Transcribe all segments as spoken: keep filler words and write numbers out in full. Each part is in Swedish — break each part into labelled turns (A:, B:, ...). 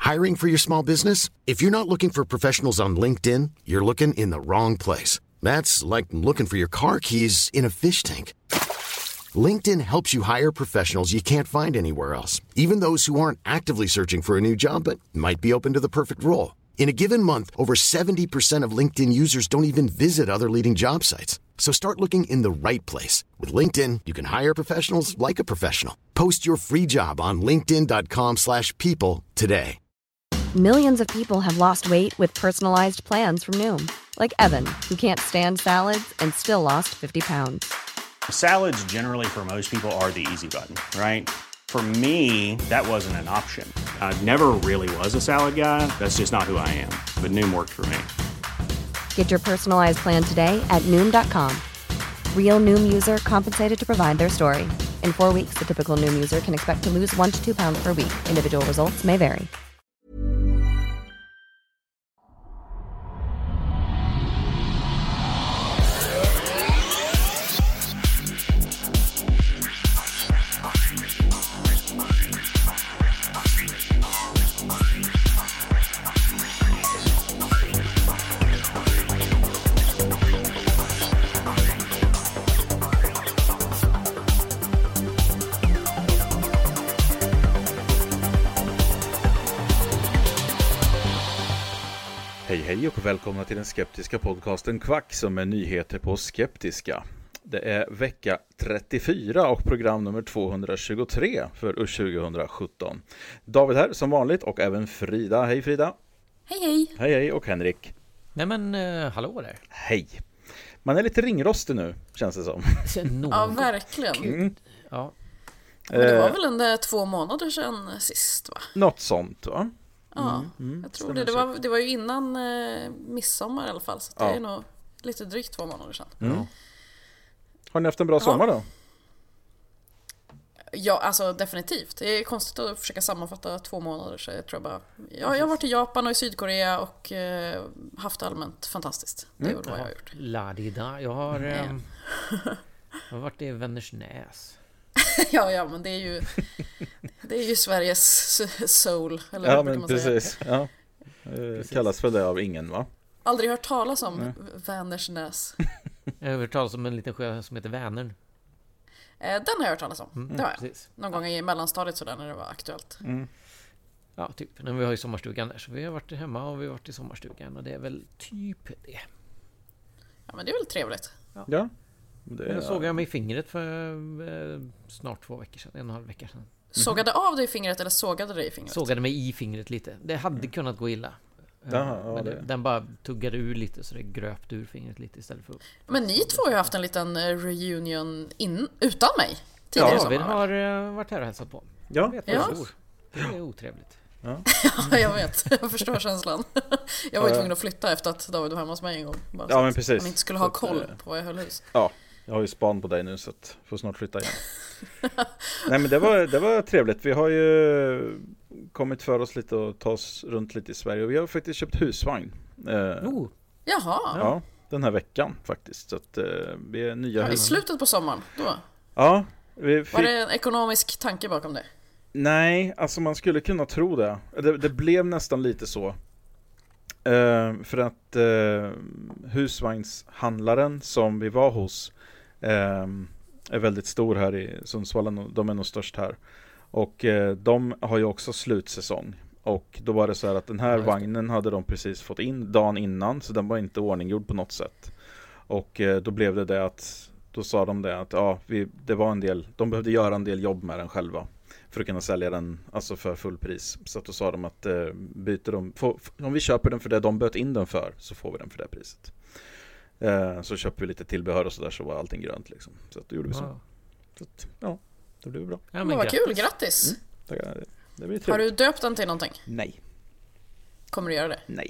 A: Hiring for your small business? If you're not looking for professionals on LinkedIn, you're looking in the wrong place. That's like looking for your car keys in a fish tank. LinkedIn helps you hire professionals you can't find anywhere else, even those who aren't actively searching for a new job but might be open to the perfect role. In a given month, over seventy percent of LinkedIn users don't even visit other leading job sites. So start looking in the right place. With LinkedIn, you can hire professionals like a professional. Post your free job on linkedin dot com slash people today.
B: Millions of people have lost weight with personalized plans from Noom. Like Evan, who can't stand salads and still lost fifty pounds.
C: Salads generally for most people are the easy button, right? For me, that wasn't an option. I never really was a salad guy. That's just not who I am. But Noom worked for me.
B: Get your personalized plan today at Noom dot com. Real Noom user compensated to provide their story. In four weeks, the typical Noom user can expect to lose one to two pounds per week. Individual results may vary.
D: Hej hej och välkomna till den skeptiska podcasten Kvack som är nyheter på skeptiska. Det är vecka trettiofyra och program nummer tvåhundratjugotre för tjugosjutton. David här som vanligt och även Frida. Hej Frida.
E: Hej hej.
D: Hej hej och Henrik.
F: Nej men uh, hallå där.
D: Hej. Man är lite ringrostig nu känns det som.
E: Ja verkligen.
D: Mm.
F: Ja.
E: Men det var väl en två månader sedan sist va?
D: Något sånt va?
E: Ja, mm, mm, jag tror det. Det var, det var ju innan eh, midsommar i alla fall. Så det ja. är nog lite drygt två månader sedan.
D: Mm. Har ni haft en bra ja. sommar då?
E: Ja, alltså definitivt. Det är konstigt att försöka sammanfatta två månader. Så jag tror bara, ja, jag har varit i Japan och i Sydkorea och eh, haft allmänt fantastiskt. Det är mm. vad jag har gjort.
F: Ladida. Jag har, mm. jag har varit i Vänersnäs.
E: ja, ja, men det är ju det är ju Sveriges soul eller
D: ja,
E: vad
D: men
E: man
D: precis.
E: säga.
D: Ja. Precis. Kallas för det av ingen va?
E: Aldrig hört talas om mm. Vänersnäs.
F: Jag har hört talas om en liten sjö som heter Vänern.
E: Eh, den har jag hört talas om.
F: Mm,
E: det har jag.
F: Precis.
E: Någon gång i mellanstadiet sådär när det var aktuellt.
D: Mm.
F: Ja, typ. Men vi har ju sommarstugan där så vi har varit hemma och vi har varit i sommarstugan och det är väl typ det.
E: Ja, men det är väl trevligt.
D: Ja. ja.
F: Det jag såg jag mig i fingret för eh, snart två veckor sedan, en och en halv vecka sedan. Mm.
E: Sågade av dig i fingret eller sågade dig i fingret?
F: Sågade mig i fingret lite. Det hade mm. kunnat gå illa.
D: Jaha, ja,
F: men
D: det.
F: Den bara tuggade ur lite så det gröpte ur fingret lite istället för upp.
E: Men ni två har ju haft en liten reunion in, utan mig tidigare.
F: Ja, vi har uh, varit här och hälsat på.
D: Ja,
F: vet
E: ja.
F: Det är otrevligt.
D: Ja.
E: ja, jag vet. Jag förstår känslan. Jag var ju tvungen att flytta efter att David var hemma hos mig en gång. Bara
D: ja, men precis.
E: Man inte skulle ha koll på vad jag höll hus.
D: Ja, jag har ju span på dig nu så att får snart flytta igen. Nej, men det var, det var trevligt. Vi har ju kommit för oss lite och ta oss runt lite i Sverige. Och vi har faktiskt köpt husvagn. Eh,
E: oh. Jaha.
D: Ja, den här veckan faktiskt. Så att eh, vi är nya.
E: Ja, i slutet på sommaren då?
D: Ja. Vi fick...
E: Var det en ekonomisk tanke bakom det?
D: Nej, alltså man skulle kunna tro det. Det, det blev nästan lite så. Uh, för att uh, husvagnshandlaren som vi var hos uh, är väldigt stor här i Sundsvall. De är nog störst här. Och uh, de har ju också slutsäsong. Och då var det så här att den här ja, vagnen hade de precis fått in dagen innan. Så den var inte ordninggjord på något sätt. Och uh, då blev det det att då sa de det att ja, vi, det var en del, de behövde göra en del jobb med den själva. För att kunna sälja den alltså för full pris. Så att då sa de att eh, byter de, få, om vi köper den för det de böt in den för så får vi den för det priset. Eh, så köper vi lite tillbehör och så där så var allting grönt liksom. Så att då gjorde vi så. Wow. Så att, ja, det blev bra.
E: Ja, men vad kul, grattis! Mm,
D: det, det blir
E: har du döpt den till någonting?
D: Nej.
E: Kommer du göra det?
D: Nej.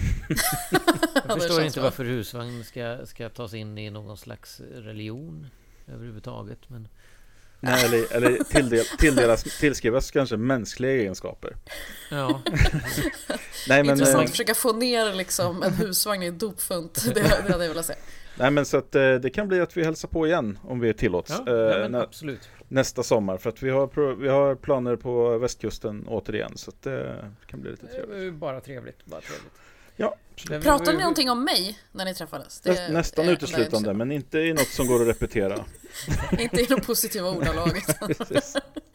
F: Jag förstår inte varför husvagn ska, ska tas in i någon slags religion överhuvudtaget, men
D: nej, eller, eller tilldel, tilldelas, tillskrivas kanske mänskliga egenskaper.
F: Ja.
D: Nej, men,
E: intressant
D: äh,
E: att försöka få ner liksom en husvagn i ett dopfunt. Det, det hade jag velat säga.
D: Nej, men så att eh, det kan bli att vi hälsar på igen om vi tillåts.
F: Ja,
D: eh,
F: ja, men
D: nä-
F: absolut.
D: Nästa sommar, för att vi har, pro- vi har planer på västkusten återigen, så att det kan bli lite
F: Det
D: trevligt.
F: är ju bara trevligt, bara trevligt.
D: Ja,
F: Det-
E: Pratade
F: vi-
E: ni någonting om mig när ni träffades? Det
D: Näst, nästan
E: är-
D: uteslutande, men inte i något som går att repetera.
E: Inte i de positiva ordalag.
D: Precis.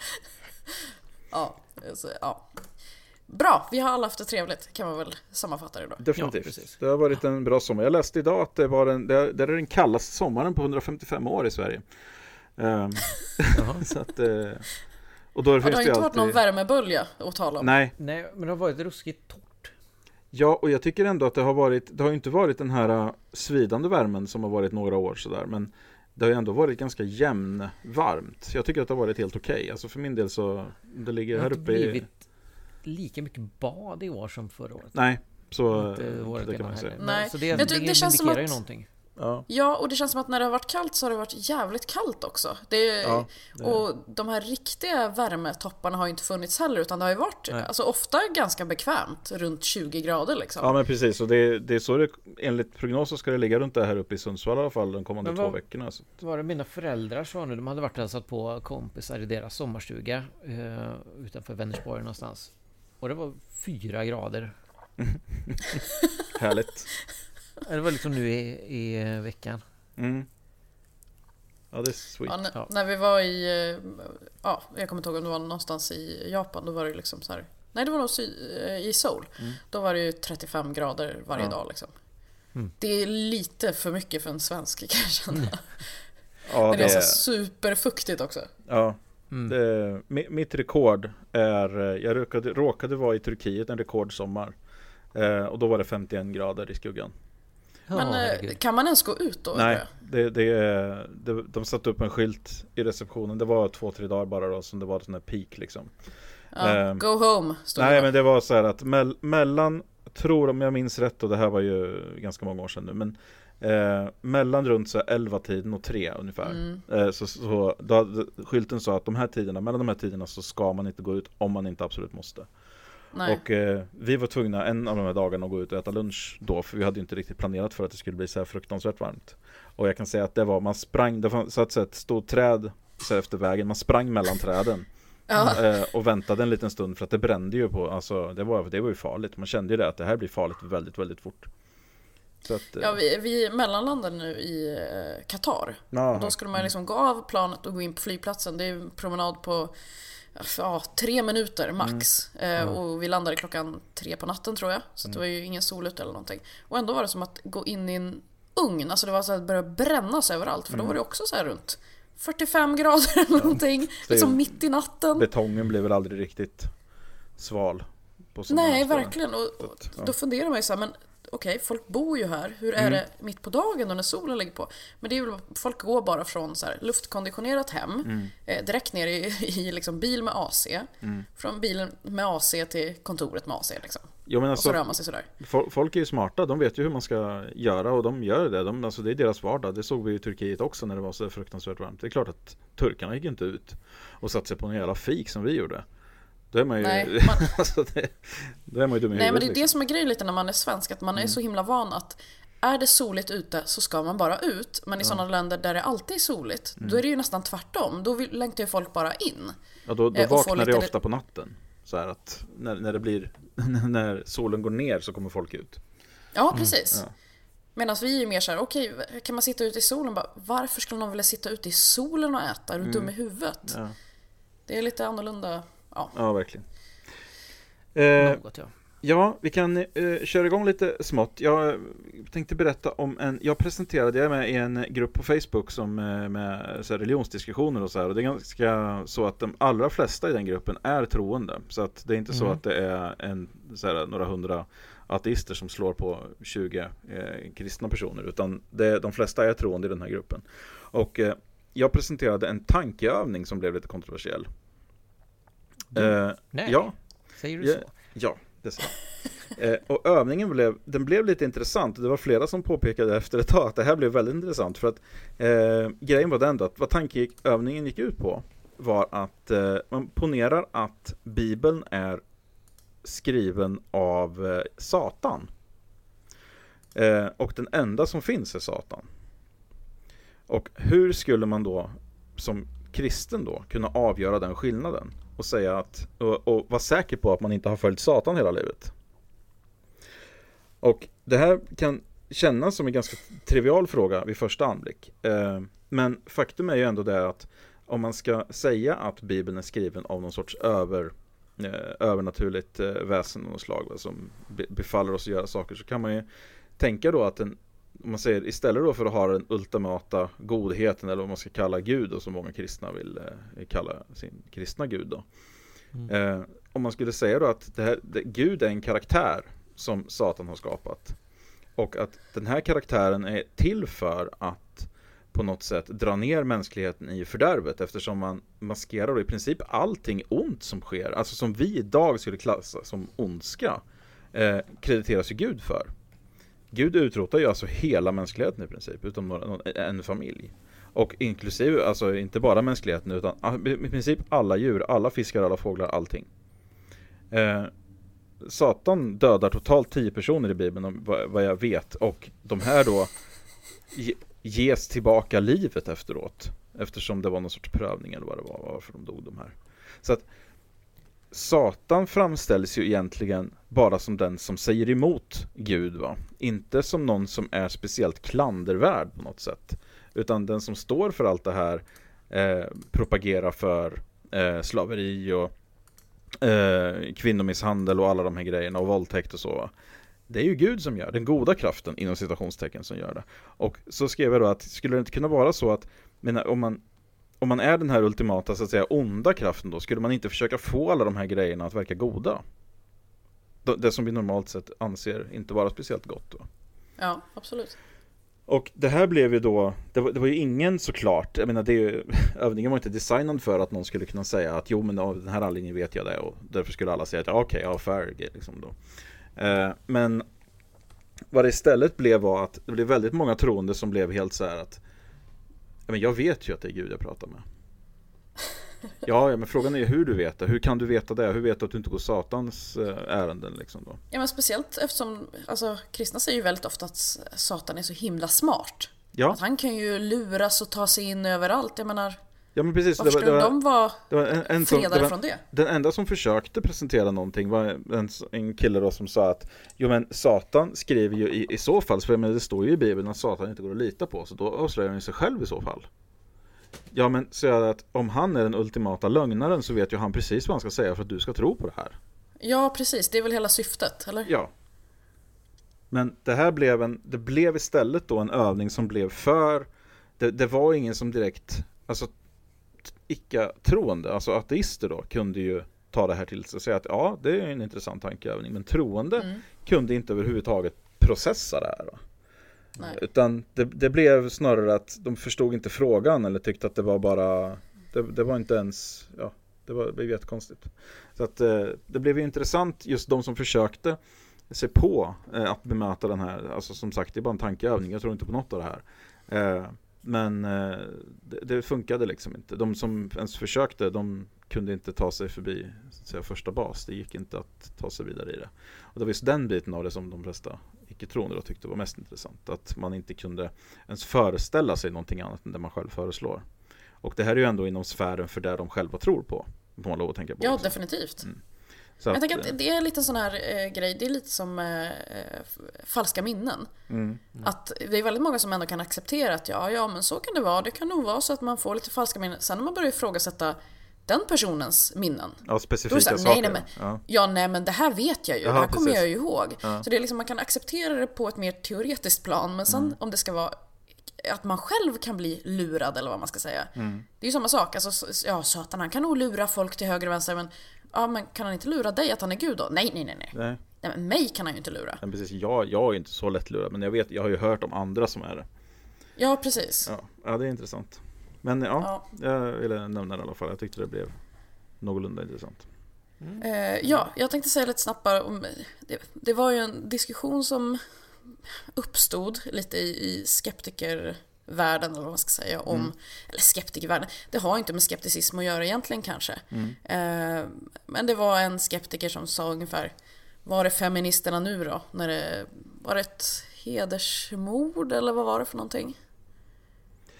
E: ja, så, ja. Bra, vi har alla haft det trevligt, kan man väl sammanfatta det då.
D: Definitivt.
F: Ja, precis.
D: Det har varit en bra sommar. Jag läste idag att det var en, det, det är den kallaste sommaren på hundrafemtiofem år i Sverige. Um, så att, eh, och då
E: Ja, det
D: finns
E: har
D: det
E: inte varit
D: alltid...
E: någon värmebölja att tala om.
D: Nej,
F: Nej, men det har varit ruskigt torrt.
D: ja, och jag tycker ändå att det har varit, det har ju inte varit den här uh, svidande värmen som har varit några år sådär, men det har ju ändå varit ganska jämn varmt. Jag tycker att det har varit helt okej. Okay. Alltså för min del så, det ligger
F: Det har
D: här
F: inte
D: uppe i...
F: blivit lika mycket bad i år som förra året.
D: Nej, så
F: Inte
D: uh,
F: året
D: det kan
F: innan
D: man säga.
F: heller.
E: Nej.
F: Men, så det,
E: Jag
F: det,
E: tycker-
F: det,
E: det känns som
F: indikerar
E: att-
F: ju någonting.
D: Ja.
E: Ja, och det känns som att när det har varit kallt så har det varit jävligt kallt också. Det är,
D: Ja, det-
E: Och de här riktiga värmetopparna har ju inte funnits heller, utan det har ju varit
F: Nej.
E: alltså, ofta ganska bekvämt, runt tjugo grader liksom.
D: Ja, men precis, och det, det är så det, enligt prognoser ska det ligga runt det här uppe i Sundsvall i alla fall de kommande
F: Men
D: två
F: vad-
D: veckorna. Så.
F: Det var det mina föräldrar sa nu. De hade varit och hälsat på kompisar i deras sommarstuga eh, utanför Vänersborg någonstans. Och det var fyra grader.
D: Härligt.
F: Det var liksom nu i, i veckan.
D: Mm. Ja, det är sweet.
E: Ja, n-
F: Ja.
E: När vi var i, eh, ja, jag kommer inte ihåg om det var någonstans i Japan, då var det liksom så här. Nej, det var nog sy- eh, i Seoul. Då var det ju trettiofem grader varje
D: Ja.
E: dag liksom.
F: Mm.
E: Det är lite för mycket för en svensk, kan jag känna.
D: Ja,
E: Men det är så
D: det,
E: superfuktigt också.
D: ja,
F: Mm.
D: det, mi- mitt rekord är, eh, jag råkade, råkade vara i Turkiet en rekordsommar. Eh, och då var det femtioen grader i skuggan.
F: Ja,
E: Men eh,
F: herregud.
E: kan man ens gå ut då?
D: Nej,
E: undrar jag?
D: det, det, det, de satte upp en skylt i receptionen. Det var två, tre dagar bara då som det var sån här peak liksom.
E: Ja,
D: Ehm,
E: go home, stod
D: Nej,
E: det.
D: men det var så här att mell- mellan, tror om jag minns rätt, och det här var ju ganska många år sedan nu, men eh, mellan runt så här elva tiden och tre ungefär.
E: Mm.
D: Eh, så, så då hade skylten sa att de här tiderna, mellan de här tiderna så ska man inte gå ut om man inte absolut måste.
E: Nej.
D: Och eh, vi var tvungna en av de här dagarna att gå ut och äta lunch då, för vi hade inte riktigt planerat för att det skulle bli så här fruktansvärt varmt. Och jag kan säga att det var, man sprang, det fanns så att säga ett stort träd så här efter vägen, man sprang mellan träden.
E: Ja.
D: Eh, och väntade en liten stund för att det brände ju på, alltså det var, det var ju farligt. Man kände ju det att det här blir farligt väldigt, väldigt fort. Så att, eh,
E: Ja, vi, vi mellanlandade nu i eh, Qatar.
D: Jaha.
E: Och då skulle man liksom gå av planet och gå in på flygplatsen. Det är en promenad på ja, tre minuter max.
D: Mm.
E: Eh, och vi landade klockan tre på natten tror jag. Så det var ju ingen sol ute eller någonting. Och ändå var det som att gå in i en ugn. Alltså det var så att det började brännas överallt. För då
D: Mm.
E: var det också så här runt fyrtiofem grader eller någonting.
D: det är-
E: Liksom mitt i natten.
D: betongen blev väl aldrig riktigt sval på sådana
E: Nej,
D: här ställen.
E: verkligen. Och,
D: Så
E: och
D: att, ja.
E: då funderar man ju så här, men okej, folk bor ju här. Hur är
D: Mm.
E: det mitt på dagen då när solen ligger på? Men det är ju, folk går bara från så här, luftkonditionerat hem,
D: Mm.
E: eh, direkt ner i, i liksom bil med A C.
D: Mm.
E: Från bilen med A C till kontoret med A C liksom.
D: Jo, men
E: Och så
D: alltså,
E: rör man sig sådär.
D: fol- folk är ju smarta, de vet ju hur man ska göra och de gör det. De, alltså, det är deras vardag. Det såg vi i Turkiet också när det var så fruktansvärt varmt. Det är klart att turkarna gick inte ut och satte sig på en jävla fik som vi gjorde. Då är man ju,
E: Nej, man-
D: alltså det, då är man ju dum i
E: Nej, men
D: huvudet,
E: det är det
D: liksom.
E: som är grejen lite när man är svensk, att man är så himla van att är det soligt ute så ska man bara ut. Men i sådana länder där det alltid är soligt, då är det ju nästan tvärtom. Då vill, längtar ju folk bara in.
D: Ja, då, då
E: eh, och få
D: vaknar det
E: lite-
D: ofta på natten. Så här att när, när det blir när solen går ner så kommer folk ut.
E: Ja, precis.
D: ja.
E: Medan vi är mer så här, okej, kan man sitta ute i solen? Bara, varför skulle någon vilja sitta ute i solen och äta? Är du dum i huvudet?
D: Ja,
E: Det är lite annorlunda. Ja.
D: ja verkligen. Eh,
F: Något, ja.
D: ja, vi kan eh, köra igång lite smått. Jag tänkte berätta om en, jag presenterade, jag är med i en grupp på Facebook som eh, med så här, religionsdiskussioner och så här. Och det är ganska så att de allra flesta i den gruppen är troende. Så att det är inte så
F: Mm.
D: att det är en, så här, några hundra ateister som slår på tjugo eh, kristna personer, utan det, de flesta är troende i den här gruppen. Och eh, jag presenterade en tankeövning som blev lite kontroversiell. Eh,
F: Nej,
D: ja,
F: säger du
D: ja,
F: så?
D: ja, det sa jag. eh, Och övningen blev, den blev lite intressant. Det var flera som påpekade efter ett tag att det här blev väldigt intressant. För att eh, grejen var den då, att vad tankeövningen gick ut på var att eh, man ponerar att Bibeln är skriven av eh, Satan. Eh, och den enda som finns är Satan. Och hur skulle man då som kristen då kunna avgöra den skillnaden och säga att och, och vara säker på att man inte har följt Satan hela livet? Och det här kan kännas som en ganska trivial fråga vid första anblick. Eh, men faktum är ju ändå det att om man ska säga att Bibeln är skriven av någon sorts över, eh, övernaturligt eh, väsen av något slag som be- befaller oss att göra saker, så kan man ju tänka då att den, om man säger istället då för att ha den ultimata godheten, eller vad man ska kalla Gud, och som många kristna vill eh, kalla sin kristna Gud då. Mm. Eh, om man skulle säga då att det här, det, Gud är en karaktär som Satan har skapat, och att den här karaktären är till för att på något sätt dra ner mänskligheten i fördärvet, eftersom man maskerar då i princip allting ont som sker, alltså som vi idag skulle klassa som ondska, eh, krediteras ju Gud för. Gud utrotar ju alltså hela mänskligheten i princip, utom någon, en familj. Och inklusive, alltså inte bara mänskligheten, utan i princip alla djur, alla fiskar, alla fåglar, allting. Eh, Satan dödar totalt tio personer i Bibeln, vad jag vet. Och de här då ges tillbaka livet efteråt, eftersom det var någon sorts prövning eller vad det var, varför de dog de här. Så att Satan framställs ju egentligen bara som den som säger emot Gud, va? Inte som någon som är speciellt klandervärd på något sätt, utan den som står för allt det här, eh, propagerar för eh, slaveri och eh, kvinnomisshandel och alla de här grejerna och våldtäkt och så, va? Det är ju Gud som gör, den goda kraften inom citationstecken som gör det. Och så skrev jag då att skulle det inte kunna vara så att menar, om man Om man är den här ultimata, så att säga, onda kraften då, skulle man inte försöka få alla de här grejerna att verka goda? Det som vi normalt sett anser inte vara speciellt gott då.
E: Ja, absolut.
D: Och det här blev ju då, det var, det var ju ingen såklart, jag menar det är ju, övningen var inte designad för att någon skulle kunna säga att jo men av den här anledningen vet jag det, och därför skulle alla säga att ja, okej, okay, ja, fair liksom då. Eh, men vad det istället blev var att det blev väldigt många troende som blev helt så här att men jag vet ju att det är Gud jag pratar med. Ja, ja, men frågan är hur du vet det. Hur kan du veta det? Hur vet du att du inte går Satans ärenden liksom då?
E: Ja, men speciellt eftersom alltså, kristna säger ju väldigt ofta att Satan är så himla smart. Ja. Att han kan ju luras och ta sig in överallt. Jag menar,
D: ja, men precis,
E: varför skulle de vara
D: en, en
E: fredade
D: som,
E: från det?
D: Den enda som försökte presentera någonting var en, en kille då som sa att jo men Satan skriver ju i, i så fall, för men det står ju i Bibeln att Satan inte går att lita på, så då avslöjar han sig själv i så fall. Ja, men så är det att om han är den ultimata lögnaren så vet ju han precis vad han ska säga för att du ska tro på det här.
E: Ja, precis. Det är väl hela syftet, eller?
D: Ja. Men det här blev en, det blev istället då en övning som blev för, det, det var ingen som direkt, alltså icke-troende, alltså ateister då, kunde ju ta det här till sig och säga att ja, det är en intressant tankeövning, men troende mm. kunde inte överhuvudtaget processa det här va? Nej. Utan det, det blev snarare att de förstod inte frågan eller tyckte att det var bara det, det var inte ens ja, det var, det blev jättekonstigt. Så att eh, det blev ju intressant just de som försökte se på eh, att bemöta den här, alltså som sagt det är bara en tankeövning, jag tror inte på något av det här. Eh, men eh, det, det funkade liksom inte. De som ens försökte, de kunde inte ta sig förbi så att säga, första bas. Det gick inte att ta sig vidare i det. Och det var just den biten av det som de flesta icke-troende tyckte var mest intressant. Att man inte kunde ens föreställa sig någonting annat än det man själv föreslår. Och det här är ju ändå inom sfären för det de själva tror på. Får man lov att tänka på
E: ja,
D: också.
E: Definitivt. Mm.
D: Så
E: jag
D: att,
E: tänker att det är lite sån här eh, grej. Det är lite som eh, falska minnen. Mm. Mm. Att det är väldigt många som ändå kan acceptera att ja, ja, men så kan det vara. Det kan nog vara så att man får lite falska minnen. Sen när man börjar ifrågasätta den personens minnen.
D: Ja, specifika
E: så här,
D: saker.
E: Nej, nej, men, ja. ja, nej, men det här vet jag ju. Jaha, det här kommer precis. jag ju ihåg. Ja. Så det är liksom, man kan acceptera det på ett mer teoretiskt plan. Men sen mm. om det ska vara att man själv kan bli lurad eller vad man ska säga. Mm. Det är ju samma sak. Alltså, ja, Satan, han kan nog lura folk till höger och vänster, men ja, men kan han inte lura dig att han är Gud då? Nej, nej, nej, nej. nej. nej men mig kan han ju inte lura.
D: Ja, precis. Jag, jag är inte så lätt lurad, men jag vet, jag har ju hört om andra som är det.
E: Ja, precis.
D: Ja, ja det är intressant. Men ja, ja, jag ville nämna det i alla fall. Jag tyckte det blev någorlunda intressant.
E: Mm. Eh, ja, jag tänkte säga lite snabbt bara om det, det var ju en diskussion som uppstod lite i, i skeptikervärlden eller vad man ska säga om, mm. eller skeptikervärlden, det har inte med skepticism att göra egentligen kanske. Mm. Eh, men det var en skeptiker som sa ungefär, var är feministerna nu då? När det var ett hedersmord eller vad var det för någonting?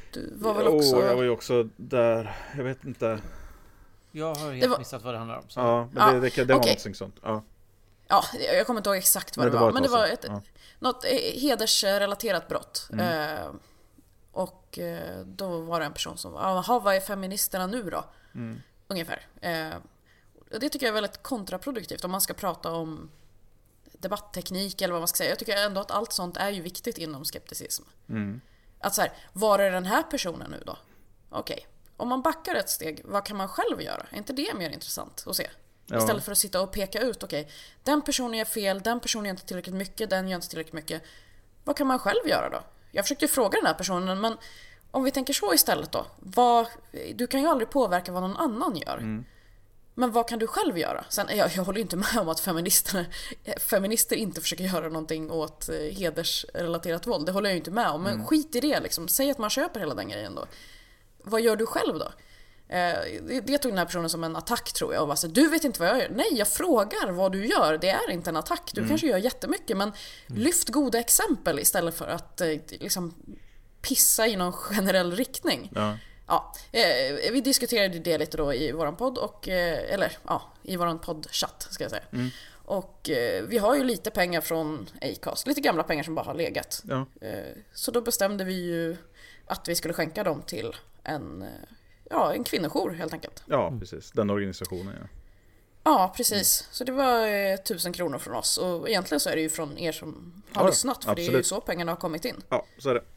E: Du var väl
D: Jo,
E: också...
D: jag var ju också där, jag vet inte.
F: Jag har helt
E: var...
F: missat vad det handlar om. Så.
D: Ja, men det, det, det, det var
E: okay.
D: något sånt. Ja.
E: Ja, jag kommer inte ihåg exakt vad Nej, det, var, det var men det var ett, ja. något hedersrelaterat brott. Mm. Eh, och eh, då var det en person som, jaha, vad är feministerna nu då? Mm. Ungefär. Eh, det tycker jag är väldigt kontraproduktivt om man ska prata om debattteknik eller vad man ska säga. Jag tycker ändå att allt sånt är ju viktigt inom skepticism. Mm. Att så här, var är den här personen nu då? Okej, okay. Om man backar ett steg, vad kan man själv göra? Är inte det mer intressant att se? Ja. Istället för att sitta och peka ut, okej, okay, den personen gör fel, den personen gör inte tillräckligt mycket, den gör inte tillräckligt mycket. Vad kan man själv göra då? Jag försökte ju fråga den här personen, men om vi tänker så istället då, vad, du kan ju aldrig påverka vad någon annan gör. Mm. Men vad kan du själv göra? Sen, jag, jag håller ju inte med om att feminister, feminister inte försöker göra någonting åt hedersrelaterat våld. Det håller jag ju inte med om. Men mm. skit i det liksom. Säg att man köper hela den grejen då. Vad gör du själv då? Eh, det, det tog den här personen som en attack, tror jag. Och bara så, du vet inte vad jag gör. Nej, jag frågar vad du gör. Det är inte en attack. Du mm. kanske gör jättemycket. Men mm. lyft goda exempel istället för att eh, liksom pissa i någon generell riktning. Ja. Ja, eh, vi diskuterade det lite då i våran podd och, eh, eller ja, i våran poddchatt ska jag säga. Mm. Och eh, vi har ju lite pengar från Acast, lite gamla pengar som bara har legat. Ja. Eh, så då bestämde vi ju att vi skulle skänka dem till en, ja, en kvinnojour helt enkelt.
D: Ja, precis. Den organisationen, ja.
E: Ja, precis. Mm. Så det var eh, tusen kronor från oss. Och egentligen så är det ju från er som har ja, lyssnat, för absolut. Det är ju så pengarna har kommit in.
D: Ja, så är det.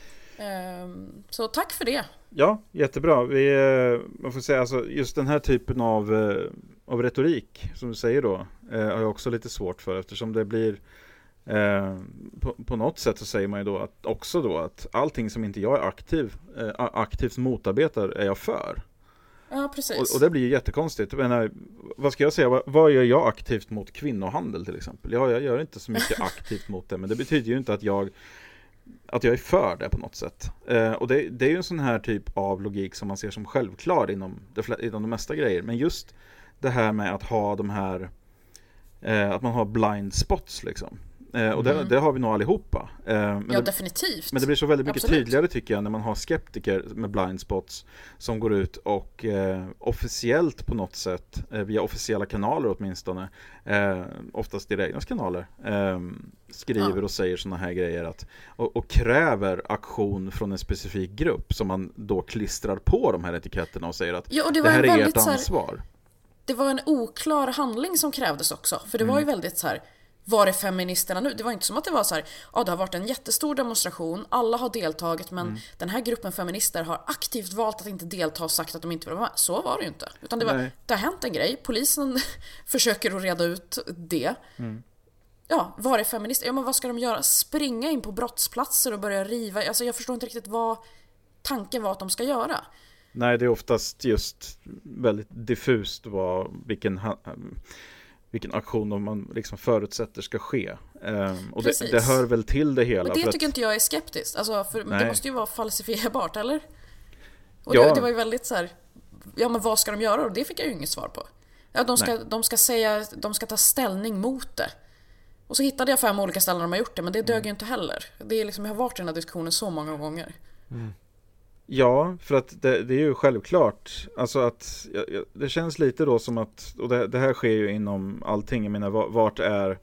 E: Så tack för det.
D: Ja, jättebra. Vi, man får säga, alltså, just den här typen av, av retorik som du säger då har jag också lite svårt för, eftersom det blir eh, på, på något sätt så säger man ju då att, också då att allting som inte jag är aktiv eh, aktivt motarbetar är jag för.
E: Ja, precis.
D: Och, och det blir ju jättekonstigt. Men, vad ska jag säga? Vad, vad gör jag aktivt mot kvinnohandel till exempel? Ja, jag gör inte så mycket aktivt mot det, men det betyder ju inte att jag att jag är för det på något sätt. Eh, och det, det är ju en sån här typ av logik som man ser som självklar inom det, inom de mesta grejer. Men just det här med att ha de här eh, att man har blind spots liksom. Eh, och mm. det, det har vi nog allihopa. Eh, men
E: ja,
D: det,
E: definitivt.
D: Men det blir så väldigt mycket
E: Absolut.
D: tydligare tycker jag när man har skeptiker med blind spots som går ut och eh, officiellt på något sätt, eh, via officiella kanaler åtminstone, eh, oftast deras kanaler, eh, skriver ja. och säger såna här grejer att, och, och kräver aktion från en specifik grupp som man då klistrar på de här etiketterna och säger att
E: ja, och det,
D: det här är ert
E: så här,
D: ansvar.
E: Det var en oklar handling som krävdes också, för det mm. var ju väldigt så här, var är feministerna nu? Det var inte som att det var så här, ja, det har varit en jättestor demonstration, alla har deltagit, men mm. den här gruppen feminister har aktivt valt att inte delta och sagt att de inte vill vara med. Så var det ju inte. Utan det, var, det har hänt en grej, polisen försöker att reda ut det. Mm. Ja, var är feminister? Ja, men vad ska de göra? Springa in på brottsplatser och börja riva? Alltså jag förstår inte riktigt vad tanken var att de ska göra.
D: Nej, det är oftast just väldigt diffust vad, vilken... vilken aktion man liksom förutsätter ska ske. Um, och det, det hör väl till det hela.
E: Och det
D: för
E: tycker
D: att...
E: inte jag är skeptiskt. Alltså, för det måste ju vara falsifierbart, eller? Och ja. det, det var ju väldigt så här, ja, men vad ska de göra? Och det fick jag ju inget svar på. Ja, de ska, de ska säga, de ska ta ställning mot det. Och så hittade jag fem olika ställen de har gjort det, men det dög mm. ju inte heller. Det är liksom, jag har varit i den här diskussionen så många gånger.
D: Mm. Ja, för att det, det är ju självklart. Alltså att det känns lite då som att, och det, det här sker ju inom allting. Jag menar, vart är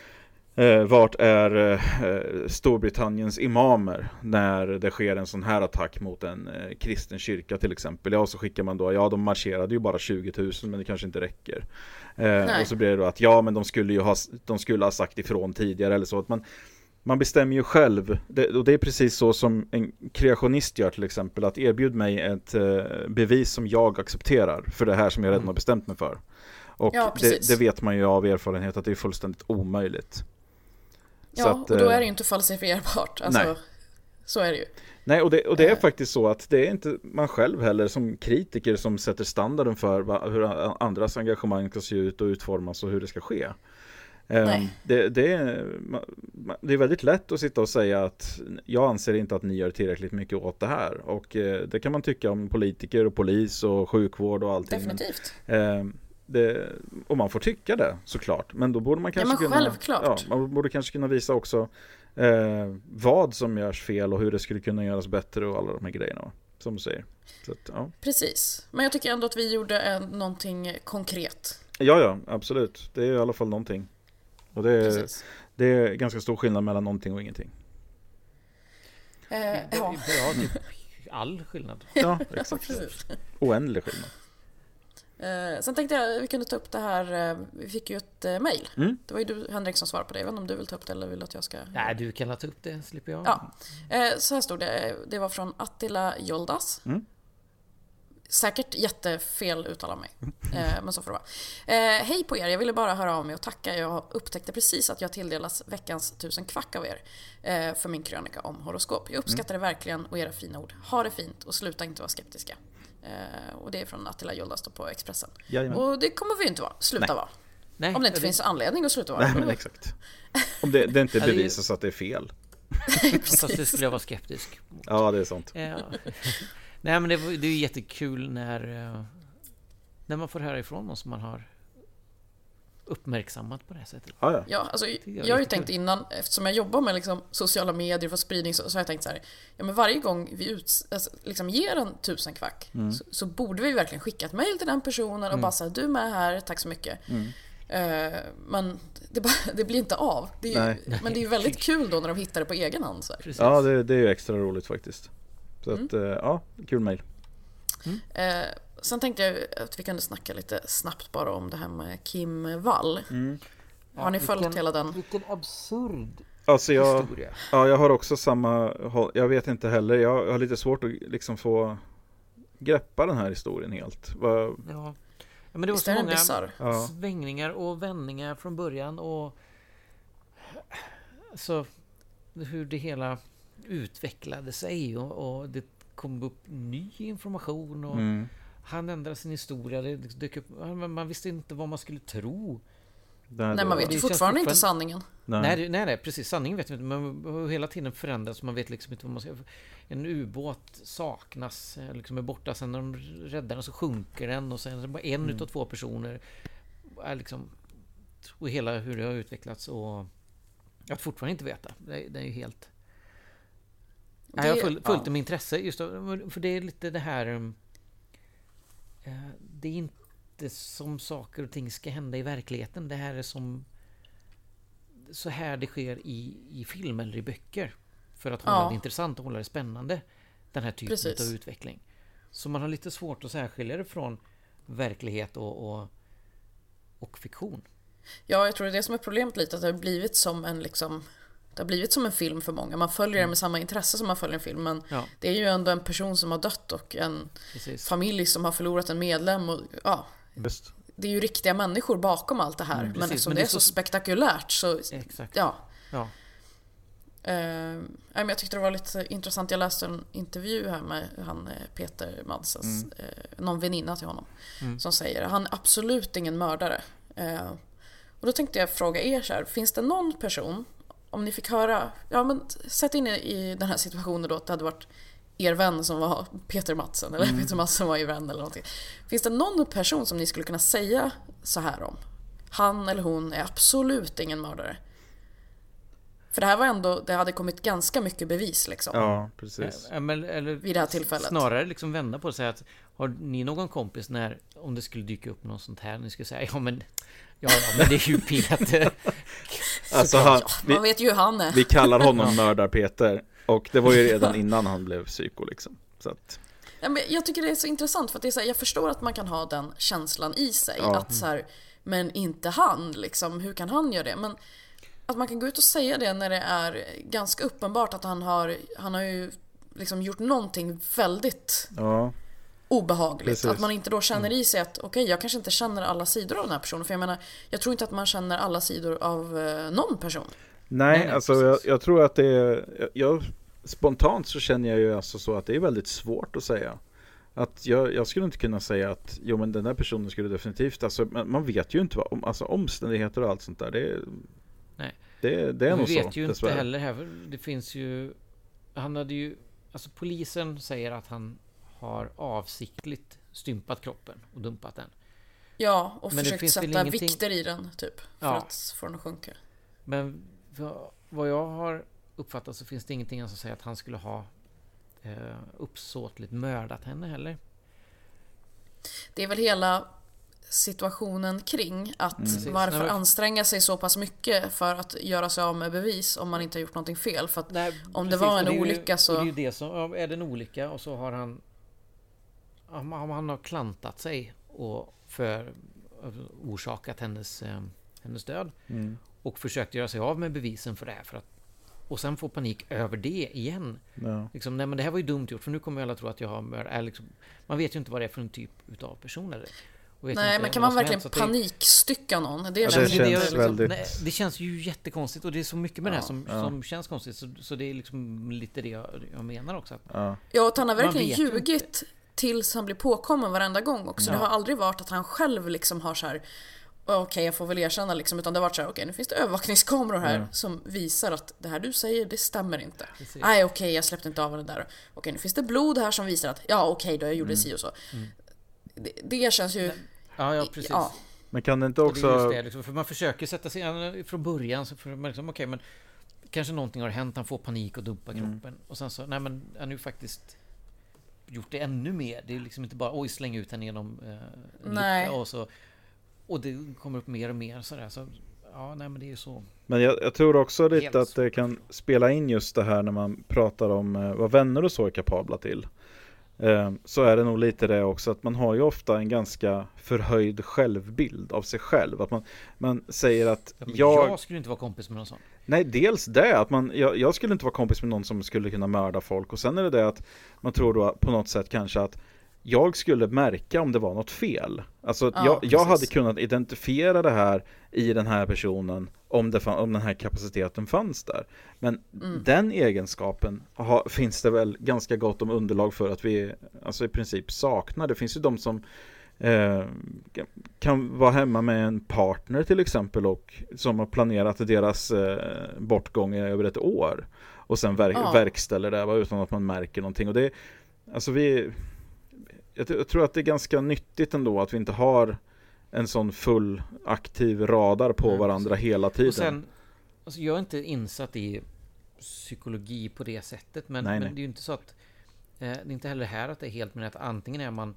D: eh, vart är eh, Storbritanniens imamer när det sker en sån här attack mot en eh, kristen kyrka till exempel? Ja, och så skickar man då, ja, de marscherade ju bara tjugo tusen, men det kanske inte räcker. Eh, och så blir det då att, ja, men de skulle ju ha, de skulle ha sagt ifrån tidigare eller så. Att man Man bestämmer ju själv, det, och det är precis så som en kreationist gör till exempel, att erbjuda mig ett eh, bevis som jag accepterar för det här som jag redan har bestämt mig för. Och
E: ja,
D: det, det vet man ju av erfarenhet att det är fullständigt omöjligt.
E: Ja, så att, och då är det ju inte falsifierbart. Alltså, nej. Så är det ju.
D: Nej, och det, och det är faktiskt så att det är inte man själv heller som kritiker som sätter standarden för va, hur andras engagemang ska se ut och utformas och hur det ska ske. Um, det, det, är, det är väldigt lätt att sitta och säga att jag anser inte att ni gör tillräckligt mycket åt det här. Och uh, det kan man tycka om politiker och polis och sjukvård och allting.
E: Definitivt.
D: Men, uh, det, och man får tycka det såklart. Men då borde man kanske
E: ja, men
D: kunna,
E: självklart.
D: Ja, man borde kanske kunna visa också eh, vad som görs fel och hur det skulle kunna göras bättre och alla de här grejerna, va? Som du säger. Så att, ja.
E: Precis, men jag tycker ändå att vi gjorde en, någonting konkret.
D: Ja, ja, absolut. Det är i alla fall någonting. Och det är, det är ganska stor skillnad mellan någonting och ingenting.
E: Eh, ja.
F: Ja, typ all skillnad.
D: Ja, exakt. Oändlig skillnad.
E: Eh, sen tänkte jag vi kunde ta upp det här. Eh, vi fick ju ett eh, mejl.
D: Mm.
E: Det var ju du, Henrik, som svarade på det. Jag vet inte om du vill ta upp det eller vill att jag ska.
F: Nej, du kan ta upp det, slipper jag.
E: Ja. Eh, så här stod det. Det var från Attila Joldas.
D: Mm.
E: Säkert jättefel uttal av mig. Eh, men så får det vara. Eh, hej på er, jag ville bara höra av mig och tacka. Jag upptäckte precis att jag tilldelas veckans tusen kvack av er eh, för min krönika om horoskop. Jag uppskattar det verkligen och era fina ord. Ha det fint och sluta inte vara skeptiska. Eh, och det är från Attila Joldas på Expressen.
D: Jajamän.
E: Och det kommer vi inte vara. Sluta
D: Nej.
E: vara.
F: Nej,
E: Om det inte
F: det...
E: finns anledning att sluta vara.
D: Nej, men exakt. Om det, det inte bevisas att det är fel.
F: Fast det skulle jag vara skeptisk.
D: Ja, det är sånt.
F: Ja. Nej, men det, det är ju jättekul när när man får höra ifrån någon som man har uppmärksammat på det här sättet.
D: Ja, ja.
E: Ja, alltså,
F: jag
E: jag har ju tänkt innan, eftersom jag jobbar med liksom sociala medier för spridning, så, så har jag tänkt så här, ja men varje gång vi ut, alltså, liksom ger en tusen kvack mm. så, så borde vi verkligen skicka ett mejl till den personen och mm. bara säga, du är med här, tack så mycket. Mm. Uh, men det, bara, det blir inte av. Det är ju, men det är ju väldigt kul då när de hittar det på egen hand. Så här.
D: Ja, det, det är ju extra roligt faktiskt. Så mm. att, uh, ja, kul mejl.
E: Mm. Uh, sen tänkte jag att vi kunde snacka lite snabbt bara om det här med Kim Wall. Mm. Har ni ja, följt
F: vilken,
E: hela den?
F: Vilken absurd
D: alltså jag,
F: historia.
D: Ja, jag har också samma, jag vet inte heller, jag har lite svårt att liksom få greppa den här historien helt. Var,
F: ja. Ja, men det var
E: Visst
F: så många
E: bizarr?
F: svängningar och vändningar från början och så hur det hela utvecklade sig och, och det kom upp ny information och mm. han ändrade sin historia. Det dök upp, man visste inte vad man skulle tro.
E: Nej, nej man vet ju fortfarande, fortfarande inte sanningen.
F: Nej. Nej, nej, nej, precis. Sanningen vet man inte. Men hela tiden förändras. Man vet liksom inte vad man ska... En ubåt saknas, liksom är borta. Sen när de räddar den så sjunker den. Och sen är det bara en mm. utav två personer. Är liksom, och hela hur det har utvecklats. Och att fortfarande inte veta. Det, det är ju helt... Det, jag har följt ja. med intresse. Just då, för det är lite det här... Det är inte som saker och ting ska hända i verkligheten. Det här är som så här det sker i, i film eller i böcker för att hålla ja. det intressant och hålla det spännande, den här typen Precis. av utveckling. Så man har lite svårt att särskilja det från verklighet och, och, och fiktion.
E: Ja, jag tror det är det som är problemet lite, att det har blivit som en liksom det har blivit som en film för många. Man följer mm. det med samma intresse som man följer en film. Men ja. det är ju ändå en person som har dött och en Precis. familj som har förlorat en medlem. Och, ja,
D: Best.
E: det är ju riktiga människor bakom allt det här. Mm, men eftersom men det är så, så spektakulärt så...
F: Exakt.
E: Ja.
F: ja.
E: Uh, jag tyckte det var lite intressant. Jag läste en intervju här med han, Peter Madsens, mm. uh, någon väninna till honom, mm. som säger han är absolut ingen mördare. Uh, och då tänkte jag fråga er så här, finns det någon person, om ni fick höra, ja men sätt in i den här situationen då, att det hade varit er vän som var Peter Madsen eller mm. Peter Madsen var er vän eller någonting. Finns det någon person som ni skulle kunna säga så här om? Han eller hon är absolut ingen mördare. För det här var ändå, det hade kommit ganska mycket bevis liksom.
D: Ja, precis.
F: Ja, men, eller,
E: vid det här tillfället.
F: Snarare liksom vända på det och säga att har ni någon kompis när, om det skulle dyka upp något sånt här, ni skulle säga, ja men ja, ja men det är ju Peter.
D: Alltså han,
E: ja, man vet ju hur han är.
D: Vi kallar honom mördar Peter. Och det var ju redan innan han blev psyko liksom. Så att...
E: ja, men jag tycker det är så intressant för att det är så här, jag förstår att man kan ha den känslan i sig. Ja. Att så här, men inte han liksom, hur kan han göra det? Men att man kan gå ut och säga det när det är ganska uppenbart att han har, han har ju liksom gjort någonting väldigt
D: ja.
E: obehagligt.
D: Precis.
E: Att man inte då känner i sig att okej, okay, jag kanske inte känner alla sidor av den här personen. För jag menar, jag tror inte att man känner alla sidor av eh, någon person.
D: Nej, Nej alltså jag, jag tror att det är jag, jag, spontant så känner jag ju alltså så att det är väldigt svårt att säga. Att jag, jag skulle inte kunna säga att jo men den där personen skulle definitivt, alltså man, man vet ju inte vad om, alltså omständigheter och allt sånt där. Det är,
F: Nej.
D: Det, det är nog så.
F: Vi vet ju inte heller här, det finns ju, han hade ju, alltså polisen säger att han har avsiktligt stympat kroppen och dumpat den.
E: Ja, och
F: men
E: försökt sätta ingenting... vikter i den typ för ja. att få den att sjunka.
F: Men vad jag har uppfattat så finns det ingenting som säger att han skulle ha eh, uppsåtligt mördat henne heller.
E: Det är väl hela situationen kring att mm. varför Nej, anstränga sig så pass mycket för att göra sig av med bevis om man inte har gjort någonting fel. För att Nej, om precis, det var en det olycka ju, så...
F: Det är ju det som, är det en olycka och så har han om han har klantat sig och för orsakat hennes, hennes död mm. och försökt göra sig av med bevisen för det här för att, och sen få panik över det igen. Ja. Liksom, nej men det här var ju dumt gjort för nu kommer alla tro att jag har är liksom, man vet ju inte vad det är för en typ utav personer.
E: Nej, men kan man verkligen panikstycka någon? Det,
D: ja,
E: känns,
D: det, känns
E: det, liksom,
D: väldigt...
F: nej, det känns ju jättekonstigt och det är så mycket med ja, det här som, ja. som känns konstigt så, så det är liksom lite det jag, jag menar också. Att
E: ja. ja, att han har verkligen ljugit inte. Tills han blir påkommen varenda gång också. Ja. Det har aldrig varit att han själv liksom har så här okej, okay, jag får väl erkänna liksom, utan det har varit så här, okej, okay, nu finns det övervakningskameror här mm. som visar att det här du säger, det stämmer inte. Precis. Nej, okej, okay, jag släppte inte av det där. Okej, okay, nu finns det blod här som visar att ja, okej, okay, då jag gjorde mm. si och så. Mm. Det, det känns ju...
F: Ja, ja, precis. Ja.
D: Men kan det inte också...
F: Det det, liksom, för man försöker sätta sig från början så för man liksom, okej, okay, men kanske någonting har hänt, han får panik och dumpar kroppen. Mm. Och sen så, nej men, han nu faktiskt gjort det ännu mer. Det är liksom inte bara, oj, släng ut henne genom eh,
E: nej.
F: och så... Och det kommer upp mer och mer sådär. Så, ja, nej men det är ju så.
D: Men jag, jag tror också lite att det kan spela in just det här när man pratar om eh, vad vänner och så är kapabla till. Eh, så är det nog lite det också att man har ju ofta en ganska förhöjd självbild av sig själv. Att man, man säger att
F: ja,
D: jag...
F: Jag skulle inte vara kompis med någon sån.
D: Nej, dels det. Att man, jag, jag skulle inte vara kompis med någon som skulle kunna mörda folk. Och sen är det det att man tror då på något sätt kanske att jag skulle märka om det var något fel. Alltså ja, jag, jag hade kunnat identifiera det här i den här personen om, det fann, om den här kapaciteten fanns där. Men mm. den egenskapen ha, finns det väl ganska gott om underlag för att vi alltså i princip saknar. Det finns ju de som eh, kan vara hemma med en partner till exempel och som har planerat deras eh, bortgång över ett år och sen verk, ja. verkställer det utan att man märker någonting. Och det, alltså vi... Jag tror att det är ganska nyttigt ändå att vi inte har en sån full aktiv radar på mm, varandra hela tiden. Och sen,
F: alltså jag är inte insatt i psykologi på det sättet, men, nej, men nej. Det är ju inte så att eh, det är inte heller här att det är helt med att antingen är man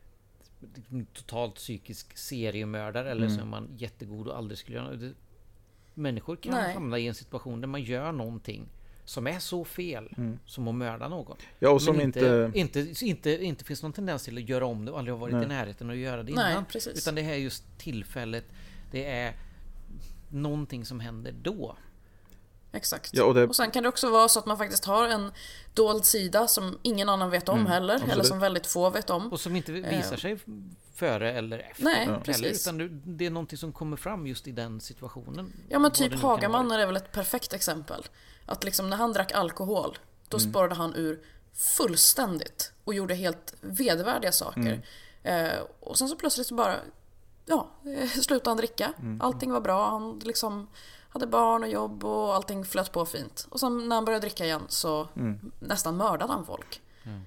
F: totalt psykisk seriemördare eller mm. så är man jättegod och aldrig skulle göra det. Människor kan nej. hamna i en situation där man gör någonting som är så fel mm. som att mörda någon.
D: Ja, och som men inte,
F: inte, inte, inte, inte finns någon tendens till att göra om det och aldrig har varit nej. i närheten att göra det innan.
E: Nej, precis.
F: Utan det här är just tillfället. Det är någonting som händer då.
E: Exakt.
D: Ja, och, det...
E: och sen kan det också vara så att man faktiskt har en dold sida som ingen annan vet om mm, heller. Absolut. Eller som väldigt få vet om.
F: Och som inte visar sig före eller efter.
E: Nej,
F: ja.
E: precis.
F: Utan det är någonting som kommer fram just i den situationen.
E: Ja, men typ Hagamannen är väl ett perfekt exempel. Att liksom när han drack alkohol, då mm. spårade han ur fullständigt och gjorde helt vedervärdiga saker. Mm. Eh, och sen så plötsligt så bara, ja, slutade han dricka. Mm. Allting var bra, han liksom hade barn och jobb och allting flöt på fint. Och sen när han började dricka igen så mm. nästan mördade han folk.
F: Mm.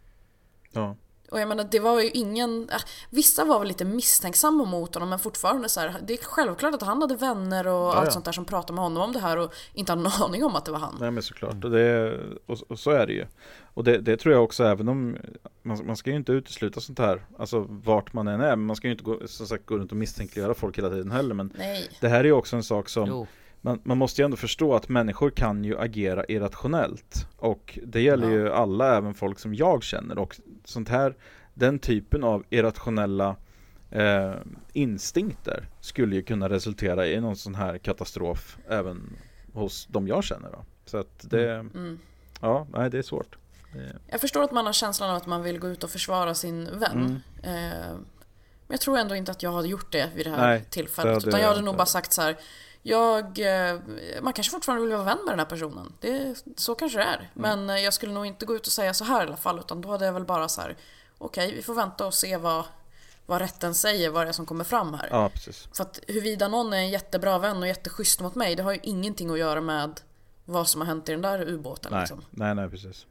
D: Ja.
E: Och jag menar, det var ju ingen... Äh, vissa var väl lite misstänksamma mot honom, men fortfarande så här, det är självklart att han hade vänner och ja, allt ja. sånt där som pratade med honom om det här och inte hade någon aning om att det var han.
D: Nej, men såklart. Mm. Och, det, och, och så är det ju. Och det, det tror jag också, även om man, man ska ju inte utesluta sånt här, alltså vart man än är, men man ska ju inte gå, som sagt, gå runt och misstänkliggöra folk hela tiden heller, men
E: Nej.
D: det här är ju också en sak som... Man, man måste ju ändå förstå att människor kan ju agera irrationellt. Och det gäller ja. ju alla, även folk som jag känner. Och sånt här, den typen av irrationella eh, instinkter skulle ju kunna resultera i någon sån här katastrof även hos de jag känner då. Så att det,
E: mm.
D: ja, nej, det är svårt. Det...
E: Jag förstår att man har känslan av att man vill gå ut och försvara sin vän. Mm. Eh, men jag tror ändå inte att jag hade gjort det vid det här nej, tillfället. Utan jag hade nog bara sagt så här... Jag, man kanske fortfarande vill vara vän med den här personen. Det, så kanske det är. Men mm. jag skulle nog inte gå ut och säga så här i alla fall. Utan då hade jag väl bara så här: okej, okay, vi får vänta och se vad, vad rätten säger. Vad det är som kommer fram här.
D: Ja, precis.
E: För att huruvida någon är en jättebra vän och jätteschysst mot mig, det har ju ingenting att göra med vad som har hänt i den där ubåten.
D: Nej,
E: liksom.
D: nej, nej, precis.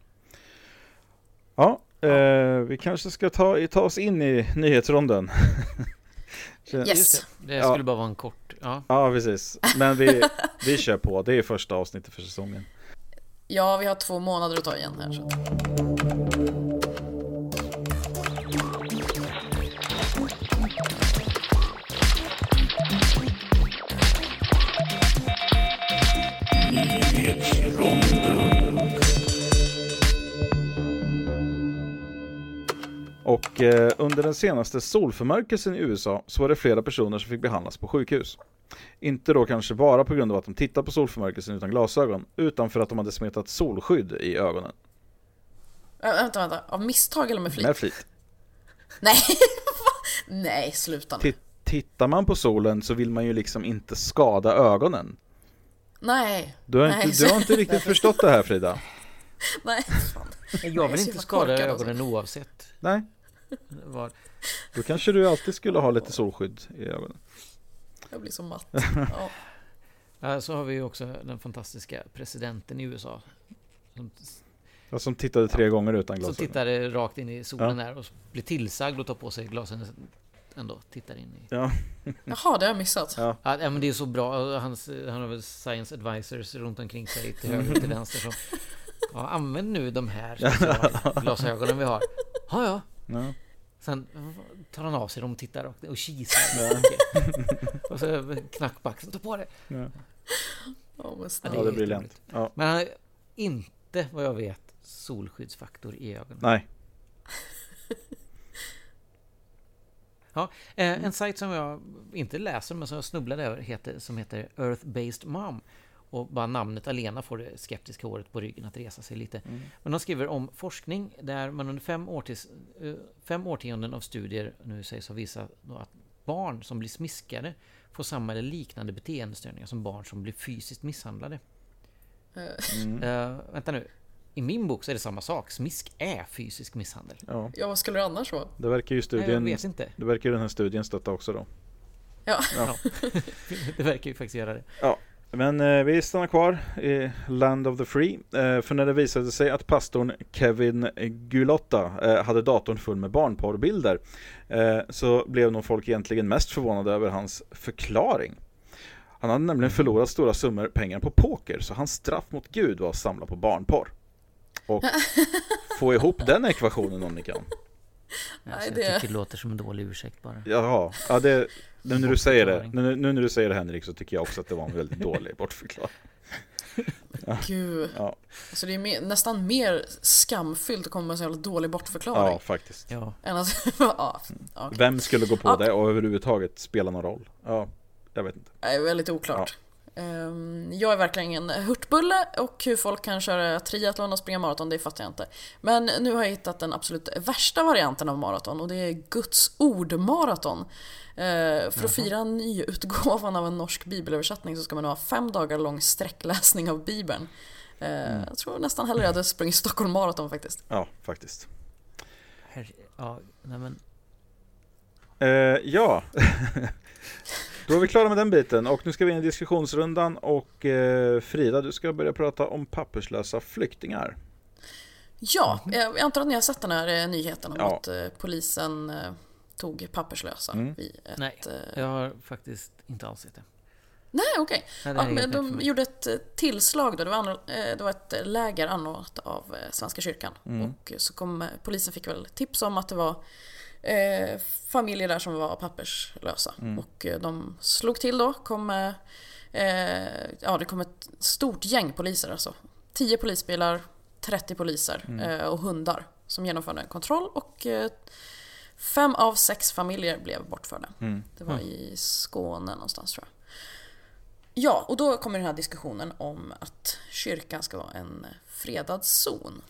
D: Ja, ja. Eh, vi kanske ska ta, ta oss in i nyhetsronden.
E: Yes.
F: Det, det skulle ja. bara vara en kort. Ja,
D: ja precis. Men vi, vi kör på. Det är första avsnittet för säsongen.
E: Ja, vi har två månader att ta igen här. Så.
D: Och eh, under den senaste solförmörkelsen i U S A så var det flera personer som fick behandlas på sjukhus. Inte då kanske bara på grund av att de tittar på solförmörkelsen utan glasögon, utan för att de hade smetat solskydd i ögonen.
E: Äh, vänta, vänta. Av misstag eller med flit?
D: Med flit.
E: Nej, nej, sluta nu.
D: T- tittar man på solen så vill man ju liksom inte skada ögonen.
E: Nej.
D: Du har,
E: nej,
D: inte, du har inte riktigt förstått det här, Frida.
E: Nej, fan.
F: Jag vill inte skada ögonen alltså. Oavsett.
D: Nej.
F: Var.
D: Då kanske du alltid skulle ha lite solskydd i ögonen.
E: Jag blir så matt.
F: Ja. Ja, så har vi ju också den fantastiska presidenten i U S A. Som,
D: ja, som tittade tre ja, gånger utan glasögon.
F: Som tittade rakt in i solen
D: ja.
F: där och blev tillsagd att ta på sig glasögon. Ändå tittar in i...
D: Ja.
E: Jaha, det har jag missat.
D: Ja.
F: Ja, men det är så bra. Hans, han har väl science advisors runt omkring sig till höger och till vänster. Som, ja, använd nu de här glasögonen vi har. Ja, ja.
D: Ja.
F: Sen tar han av sig dem och tittar och, och kisar. Ja. Och så knackback. Ta på det.
D: Ja.
E: Oh,
F: ja,
D: det, ja, det blir lätt. Ja.
F: Men han har inte, vad jag vet, solskyddsfaktor i ögonen.
D: Nej.
F: Ja, eh, en sajt som jag inte läser men som jag snubblade över heter, som heter Earth-Based Mom. Och bara namnet alena får det skeptiska håret på ryggen att resa sig lite. Mm. Men de skriver om forskning där man under fem, årtis, fem årtionden av studier nu sägs ha visat att barn som blir smiskade får samma eller liknande beteendestörningar som barn som blir fysiskt misshandlade. Mm. Uh, vänta nu. I min bok så är det samma sak. Smisk är fysisk misshandel.
D: Ja,
E: ja vad skulle det annars vara?
D: Det verkar ju studien,
F: Nej, jag vet inte.
D: Det verkar ju den här studien stötta också då.
E: Ja.
F: ja. Det verkar ju faktiskt göra det.
D: Ja. Men eh, vi stannar kvar i Land of the Free. Eh, för när det visade sig att pastorn Kevin Gulotta eh, hade datorn full med barnporrbilder eh, så blev nog folk egentligen mest förvånade över hans förklaring. Han hade nämligen förlorat stora summor pengar på poker, så hans straff mot Gud var att samla på barnporr. Och få ihop den ekvationen om ni kan.
F: Alltså, jag tycker det låter som en dålig ursäkt bara.
D: Jaha, ja, det, nu, när du säger det, nu, nu när du säger det, Henrik, så tycker jag också att det var en väldigt dålig bortförklaring.
E: Ja. Gud. Ja. Alltså det är mer, nästan mer skamfyllt att komma med en så jävla dålig bortförklaring.
D: Ja, faktiskt.
F: Ja.
E: Än att, ja, okay.
D: Vem skulle gå på
E: ja.
D: det och överhuvudtaget spela någon roll? Ja, jag vet inte.
E: Det är väldigt oklart. Ja. Jag är verkligen ingen hurtbulle och hur folk kan köra triathlon och springa maraton, det fattar jag inte. Men nu har jag hittat den absolut värsta varianten av maraton och det är Guds ord-maraton. För att fira nyutgåvan av en norsk bibelöversättning så ska man ha fem dagar lång sträckläsning av Bibeln. Mm. Jag tror nästan hellre jag hade sprungit Stockholm maraton faktiskt.
D: Ja, faktiskt.
F: Her- ja, nej men...
D: Uh, ja... Då är vi klara med den biten och nu ska vi in i diskussionsrundan och eh, Frida, du ska börja prata om papperslösa flyktingar.
E: Ja, jag antar att ni har sett den här nyheten om
D: ja.
E: att eh, polisen eh, tog papperslösa mm. vid ett...
F: Nej, jag har faktiskt inte alls sett det.
E: Nej, okej. Okay. Ja, men de gjorde ett tillslag då. Det var, anor- det var ett läger anordnat av Svenska kyrkan. Mm. Och så kom polisen fick väl tips om att det var eh, familjer där som var papperslösa. Mm. Och de slog till då. Kom, eh, ja, det kom ett stort gäng poliser. Alltså. Tio polisbilar, trettio poliser mm. eh, och hundar som genomförde en kontroll. Och eh, fem av sex familjer blev bortförda. Mm. Det var i Skåne någonstans tror jag. Ja, och då kommer den här diskussionen om att kyrkan ska vara en fredad zon.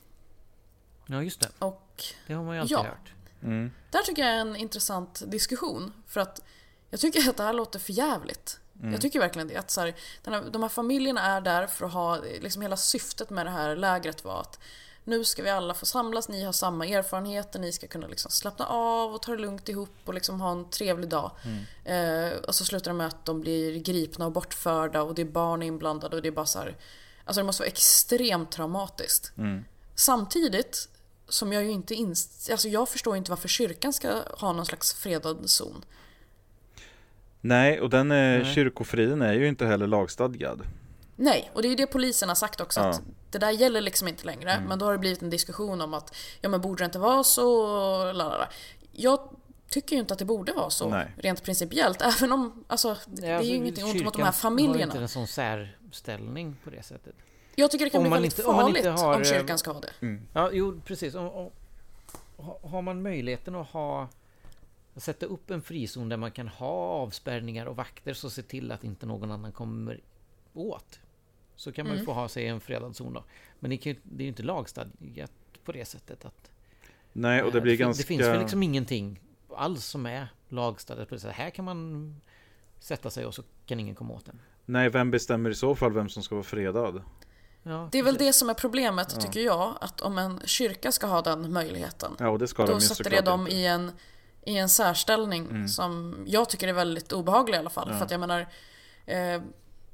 F: Ja, just det.
E: Och,
F: det har man ju alltid
E: ja,
F: hört.
E: Mm. Det här tycker jag är en intressant diskussion. För att jag tycker att det här låter för jävligt. Mm. Jag tycker verkligen det. Att så här, den här, de här familjerna är där för att ha... Liksom hela syftet med det här lägret var att nu ska vi alla få samlas, ni har samma erfarenheter, ni ska kunna liksom slappna av och ta det lugnt ihop och liksom ha en trevlig dag. Mm. Eh, och så slutar det med att de blir gripna och bortförda och det är barn inblandade och det är bara så här, alltså det måste vara extremt traumatiskt. Mm. Samtidigt som jag ju inte inst- alltså jag förstår inte varför kyrkan ska ha någon slags fredad zon.
D: Nej, och den är, Nej. kyrkofriden är ju inte heller lagstadgad.
E: Nej, och det är ju det polisen har sagt också,
D: Ja.
E: att det där gäller liksom inte längre.
D: Mm.
E: Men då har det blivit en diskussion om att ja, men borde det inte vara så? Lalala. Jag tycker ju inte att det borde vara så,
D: Nej.
E: rent principiellt. Även om, alltså, det är ju ingenting ont mot de här
F: Kyrkan har inte
E: familjerna.
F: en sån särställning på det sättet.
E: Jag tycker det kan
F: Om
E: bli
F: man
E: väldigt
F: inte- om man
E: farligt
F: inte har,
E: om
F: eh,
E: kyrkan ska ha det.
D: Mm.
F: Ja, jo, precis. Om, om, ha- har man möjligheten att ha att sätta upp en frizon där man kan ha avspärrningar och vakter så se till att inte någon annan kommer åt, så kan man ju
E: Mm.
F: få ha sig en fredad zon då. Men det, kan, ju- det är ju inte lagstadgat på det sättet att
D: Nej, och det
F: eh,
D: blir
F: fin-
D: ganska...
F: det finns väl liksom ingenting alls som är lagstadgat på det sättet. Här kan man sätta sig och så kan ingen komma åt den.
D: Nej, vem bestämmer i så fall vem som ska vara fredad?
F: Ja,
E: Det är väl
F: precis.
E: det som är problemet,
D: Ja.
E: tycker jag. Att om en kyrka ska ha den möjligheten,
D: Ja, och det ska de
E: då
D: ju
E: sätter det
D: såklart
E: dem
D: inte.
E: i en, i en särställning
D: Mm.
E: som jag tycker är väldigt obehaglig i alla fall.
D: Ja.
E: För att jag menar, eh,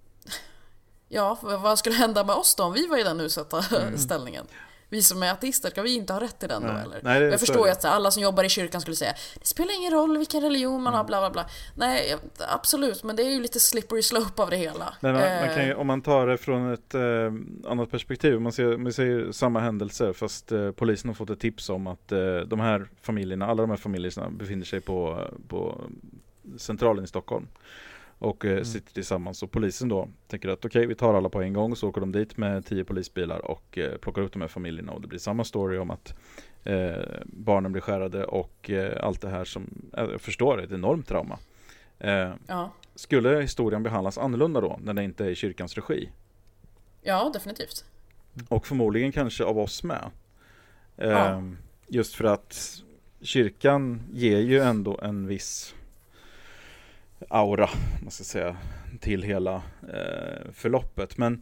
E: ja, vad vad skulle hända med oss då om vi var i den utsatta ställningen? Vi som är ateister, ska vi inte ha rätt till den då
D: Nej.
E: eller?
D: Nej, det är
E: jag
D: så
E: förstår
D: är
E: ju
D: det.
E: att alla som jobbar i kyrkan skulle säga det spelar ingen roll vilken religion man har, bla bla bla. Nej, absolut, men det är ju lite slippery slope av det hela.
D: Men man, man
E: Eh,
D: kan ju, om man tar det från ett eh, annat perspektiv, man ser, man ser samma händelse fast eh, polisen har fått ett tips om att eh, de här familjerna, alla de här familjerna befinner sig på, på centralen i Stockholm och eh,
F: Mm.
D: sitter tillsammans, och polisen då tänker att okej, vi tar alla på en gång, så åker de dit med tio polisbilar och eh, plockar upp de här familjerna, och det blir samma story om att eh, barnen blir skärade och eh, allt det här som, jag förstår, är ett enormt trauma. Eh,
E: ja.
D: Skulle historien behandlas annorlunda då, när det inte är i kyrkans regi?
E: ja, definitivt.
D: Och förmodligen kanske av oss med.
E: Ja.
D: Ehm, just för att kyrkan ger ju ändå en viss aura, man ska säga, till hela eh, förloppet. Men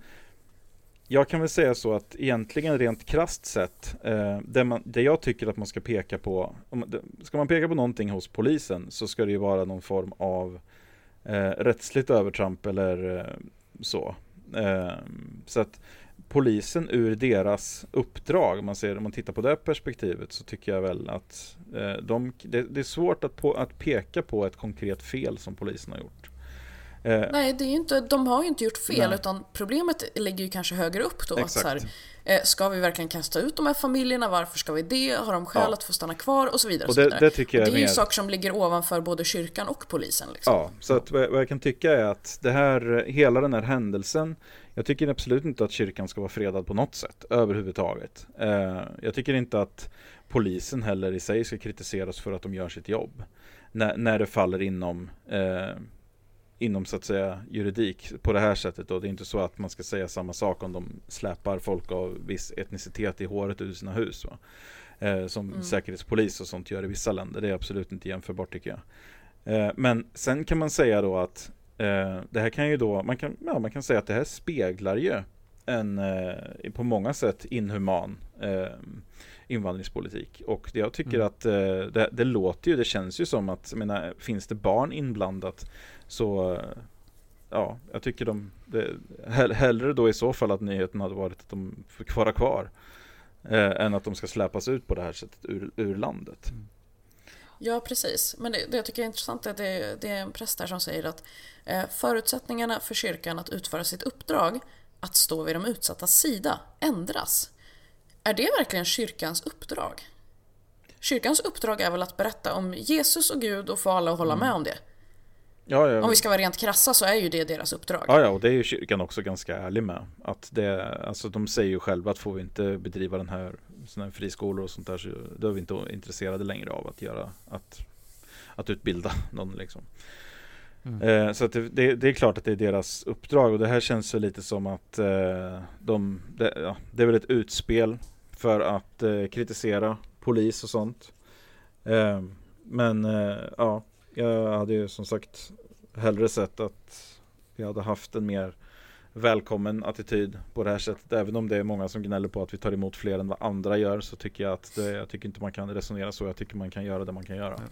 D: jag kan väl säga så att egentligen rent krasst sett, eh, det, man, det jag tycker att man ska peka på, om, det, ska man peka på någonting hos polisen, så ska det ju vara någon form av eh, rättsligt övertramp eller eh, så. Eh, så att polisen ur deras uppdrag, om man, ser, om man tittar på det perspektivet, så tycker jag väl att eh, de, det, det är svårt att, på, att peka på ett konkret fel som polisen har gjort. Eh,
E: Nej, det är ju inte, de har ju inte gjort fel,
D: Nej.
E: utan problemet ligger ju kanske högre upp då. Att
D: Exakt.
E: så här, eh, ska vi verkligen kasta ut de här familjerna? Varför ska vi det? Har de skäl
D: Ja.
E: att få stanna kvar? Och så vidare.
D: Och
E: Och så
D: det-
E: vidare.
D: det tycker jag
E: och
D: är
E: det är ju
D: mer-
E: saker som ligger ovanför både kyrkan och polisen. Liksom.
D: Ja, så att vad vad jag kan tycka är att det här, hela den här händelsen, jag tycker absolut inte att kyrkan ska vara fredad på något sätt överhuvudtaget. Eh, jag tycker inte att polisen heller i sig ska kritiseras för att de gör sitt jobb. När, när det faller inom eh, inom så att säga juridik på det här sättet då. Det är inte så att man ska säga samma sak om de släpar folk av viss etnicitet i håret ur sina hus, va? Eh, som
E: Mm.
D: säkerhetspolis och sånt gör i vissa länder. Det är absolut inte jämförbart, tycker jag. Eh, men sen kan man säga då att eh, det här kan ju då, man kan, ja, man kan säga att det här speglar ju en eh, på många sätt inhuman eh, invandringspolitik. Och det, jag tycker
F: Mm.
D: att eh, det, det låter ju, det känns ju som att, jag menar, finns det barn inblandat, så eh, ja, jag tycker de det, hell, hellre då i så fall att nyheten hade varit att de fick vara kvar eh, än att de ska släpas ut på det här sättet ur, ur landet.
E: Ja, precis. Men det, det jag tycker är intressant är att det, det är en präst där som säger att eh, förutsättningarna för kyrkan att utföra sitt uppdrag, att stå vid de utsattas sida, ändras. Är det verkligen kyrkans uppdrag? Kyrkans uppdrag är väl att berätta om Jesus och Gud och få alla att hålla med om det.
D: Ja, ja.
E: Om vi ska vara rent krassa så är ju det deras uppdrag.
D: Ja, ja, och det är ju kyrkan också ganska ärlig med. Att det, alltså de säger ju själva att får vi inte bedriva den här, såna här friskolor och sånt där, så då är vi inte intresserade längre av att göra, att, att utbilda någon liksom.
F: Mm.
D: Eh, så att det, det, det är klart att det är deras uppdrag, och det här känns ju lite som att eh, de, det, ja, det är väl ett utspel för att eh, kritisera polis och sånt. Eh, men eh, ja, jag hade ju som sagt hellre sett att vi hade haft en mer välkommen attityd på det här sättet. Även om det är många som gnäller på att vi tar emot fler än vad andra gör, så tycker jag att det, jag tycker inte man kan resonera så. Jag tycker man kan göra det man kan göra.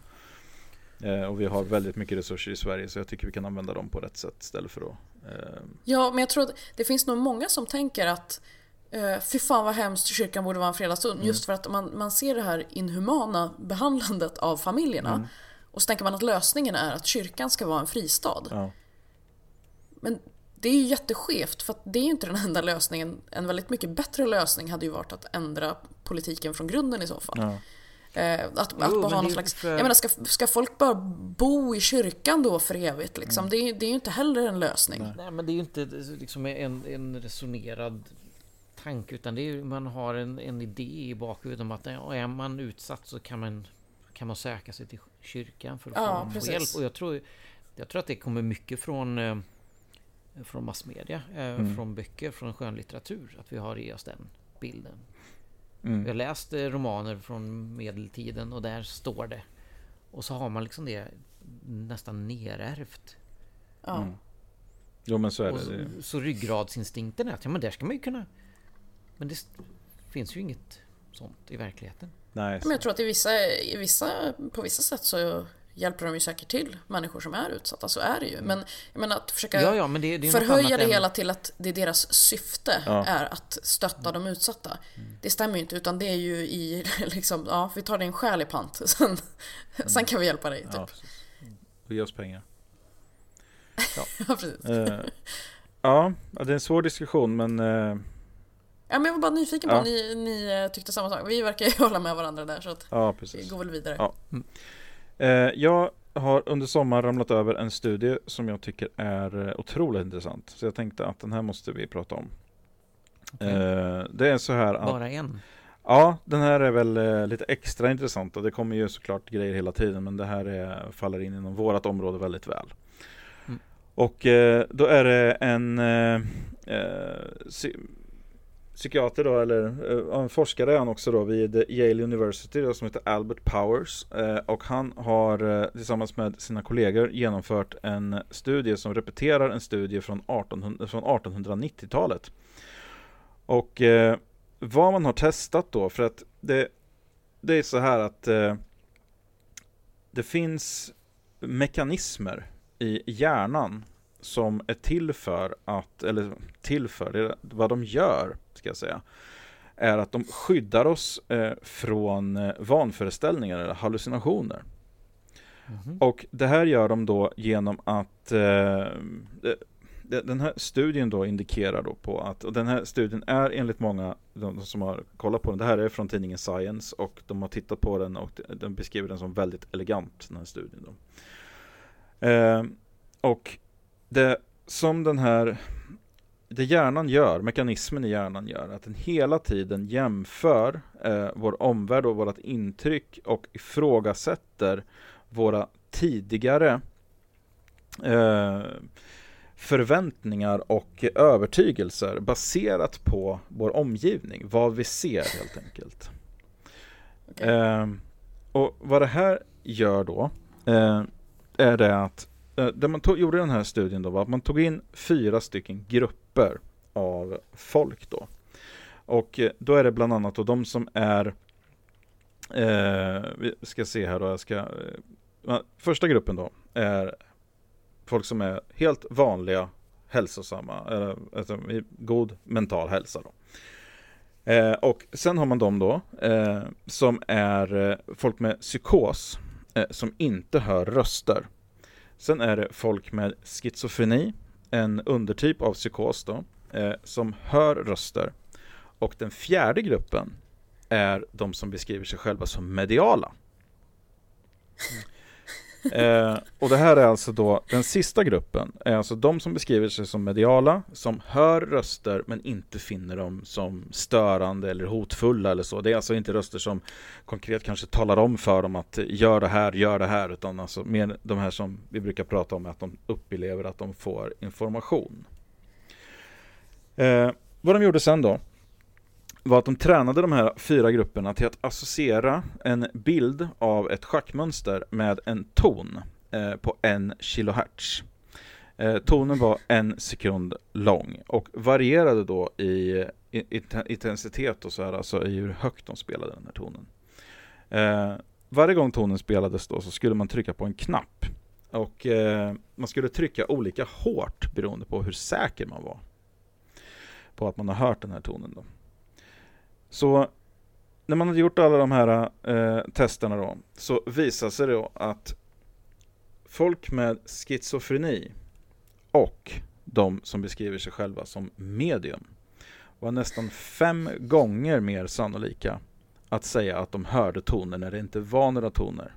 D: Eh, och vi har väldigt mycket resurser i Sverige, så jag tycker vi kan använda dem på rätt sätt istället för att eh,
E: Ja, men jag tror att det finns nog många som tänker att eh, fy fan vad hemskt, kyrkan borde vara en fredagstund.
D: Mm.
E: Just för att man, man ser det här inhumana behandlandet av familjerna.
D: Mm.
E: Och så tänker man att lösningen är att kyrkan ska vara en fristad.
D: ja.
E: Men det är ju jätteskevt, för att det är ju inte den enda lösningen. En väldigt mycket bättre lösning hade ju varit att ändra politiken från grunden i så fall.
D: Ja.
E: Eh, att, att
F: Jo,
E: bara ha någon
F: det-
E: slags,
F: för-
E: jag menar, ska, ska folk bara bo i kyrkan då för evigt liksom? Det, är- det är ju inte heller en lösning.
F: Nej, men det är ju inte liksom en, en resonerad tanke, utan det är ju, man har en, en idé i bakhuvudet om att ja, är man utsatt så kan man, kan man söka sig till kyrkan för att
E: Ja,
F: få
E: precis.
F: hjälp. Och jag tror, jag tror att det kommer mycket från, eh, från massmedia, eh,
D: Mm.
F: från böcker, från skönlitteratur, att vi har i oss den bilden.
D: Mm.
F: Vi har läst eh, romaner från medeltiden och där står det. Och så har man liksom det nästan nerärvt.
E: Ja.
D: Mm. Jo, men så är
F: Och
D: det.
F: så,
D: det.
F: så ryggradsinstinkten är att ja, men där ska man ju kunna. Men det finns ju inget sånt i verkligheten.
D: Nej,
E: Men jag tror att i vissa, i vissa, på vissa sätt så hjälper de ju säkert till människor som är utsatta, så är det ju. Men jag menar att försöka
F: Ja, ja, men det, det är något
E: förhöja
F: annat
E: det
F: än-
E: hela till att det är deras syfte
D: Ja.
E: är att stötta de utsatta. Det stämmer ju inte, utan det är ju i liksom, ja, vi tar din själ i pant. Sen, sen kan vi hjälpa dig, typ.
D: Ja, precis. Och ge oss pengar.
E: Ja, precis.
D: Eh, ja, det är en svår diskussion, men eh,
E: Ja, men jag var bara nyfiken på
D: Ja.
E: om ni, ni tyckte samma sak. Vi verkar ju hålla med varandra där, så att
D: ja,
E: vi
D: precis.
E: går väl vidare.
D: Ja. Eh, jag har under sommaren ramlat över en studie som jag tycker är eh, otroligt intressant. Så jag tänkte att den här måste vi prata om.
F: Okej.
D: Eh, det är så här att
F: Bara en.
D: ja, den här är väl eh, lite extra intressant, och det kommer ju såklart grejer hela tiden, men det här är, faller in inom vårat område väldigt väl.
F: Mm.
D: Och eh, då är det en eh, eh, psy- psykiater då, eller eh, en forskare är han också då vid Yale University då, som heter Albert Powers, eh, och han har eh, tillsammans med sina kollegor genomfört en studie som repeterar en studie från, artonhundra, från artonhundranittiotalet. Och eh, vad man har testat då, för att det, det är så här att eh, det finns mekanismer i hjärnan som är till för att, eller till för, det, vad de gör ska jag säga, är att de skyddar oss eh, från eh, vanföreställningar eller hallucinationer.
F: Mhm.
D: Och det här gör de då genom att eh, det, den här studien då indikerar då på att, och den här studien är enligt många de som har kollat på den, det här är från tidningen Science, och de har tittat på den och de beskriver den som väldigt elegant, den här studien då. Eh, och det som den här det hjärnan gör, mekanismen i hjärnan gör, att den hela tiden jämför eh, vår omvärld och vårt intryck och ifrågasätter våra tidigare eh, förväntningar och övertygelser baserat på vår omgivning, vad vi ser helt enkelt.
E: Okej.
D: Eh, och vad det här gör då eh, är det att eh, det man tog, gjorde i den här studien då var att man tog in fyra stycken grupper av folk då. Och eh, då är det bland annat då de som är eh, vi ska se här då, jag ska eh, första gruppen då är folk som är helt vanliga, hälsosamma, eller alltså, i god mental hälsa då. Eh, och sen har man de då eh, som är eh, folk med psykos eh, som inte hör röster. Sen är det folk med schizofreni, en undertyp av psykos då, eh, som hör röster. Och den fjärde gruppen är de som beskriver sig själva som mediala. Eh, och det här är alltså då den sista gruppen är alltså de som beskriver sig som mediala, som hör röster men inte finner dem som störande eller hotfulla eller så. Det är alltså inte röster som konkret kanske talar om för dem att gör det här, gör det här, utan alltså mer de här som vi brukar prata om, att de upplever att de får information. Eh, vad de gjorde sen då var att de tränade de här fyra grupperna till att associera en bild av ett schackmönster med en ton eh, på en kilohertz. Eh, tonen var en sekund lång och varierade då i, i, i intensitet och så här, alltså i hur högt de spelade den här tonen. Eh, varje gång tonen spelades då så skulle man trycka på en knapp och eh, man skulle trycka olika hårt beroende på hur säker man var på att man har hört den här tonen då. Så när man hade gjort alla de här eh, testerna då, så visade sig då att folk med schizofreni och de som beskriver sig själva som medium var nästan fem gånger mer sannolika att säga att de hörde toner när det inte var några toner.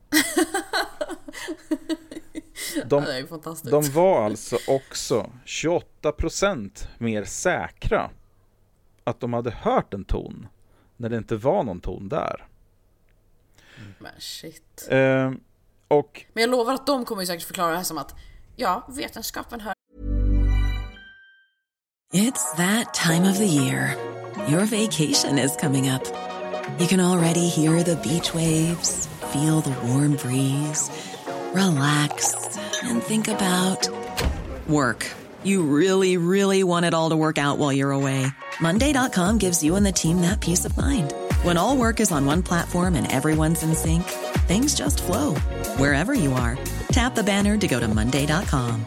D: De,
E: det är fantastiskt.
D: De var alltså också tjugoåtta procent mer säkra att de hade hört en ton när det inte var någon ton där.
E: Men shit.
D: Eh, och
E: Men jag lovar att de kommer ju säkert förklara det här som att ja, vetenskapen hör.
G: It's that time of the year. Your vacation is coming up. You can already hear the beach waves, feel the warm breeze, relax and think about work. You really, really want it all to work out while you're away. Monday dot com gives you and the team that peace of mind. When all work is on one platform and everyone's in sync, things just flow. Wherever you are, tap the banner to go to monday dot com.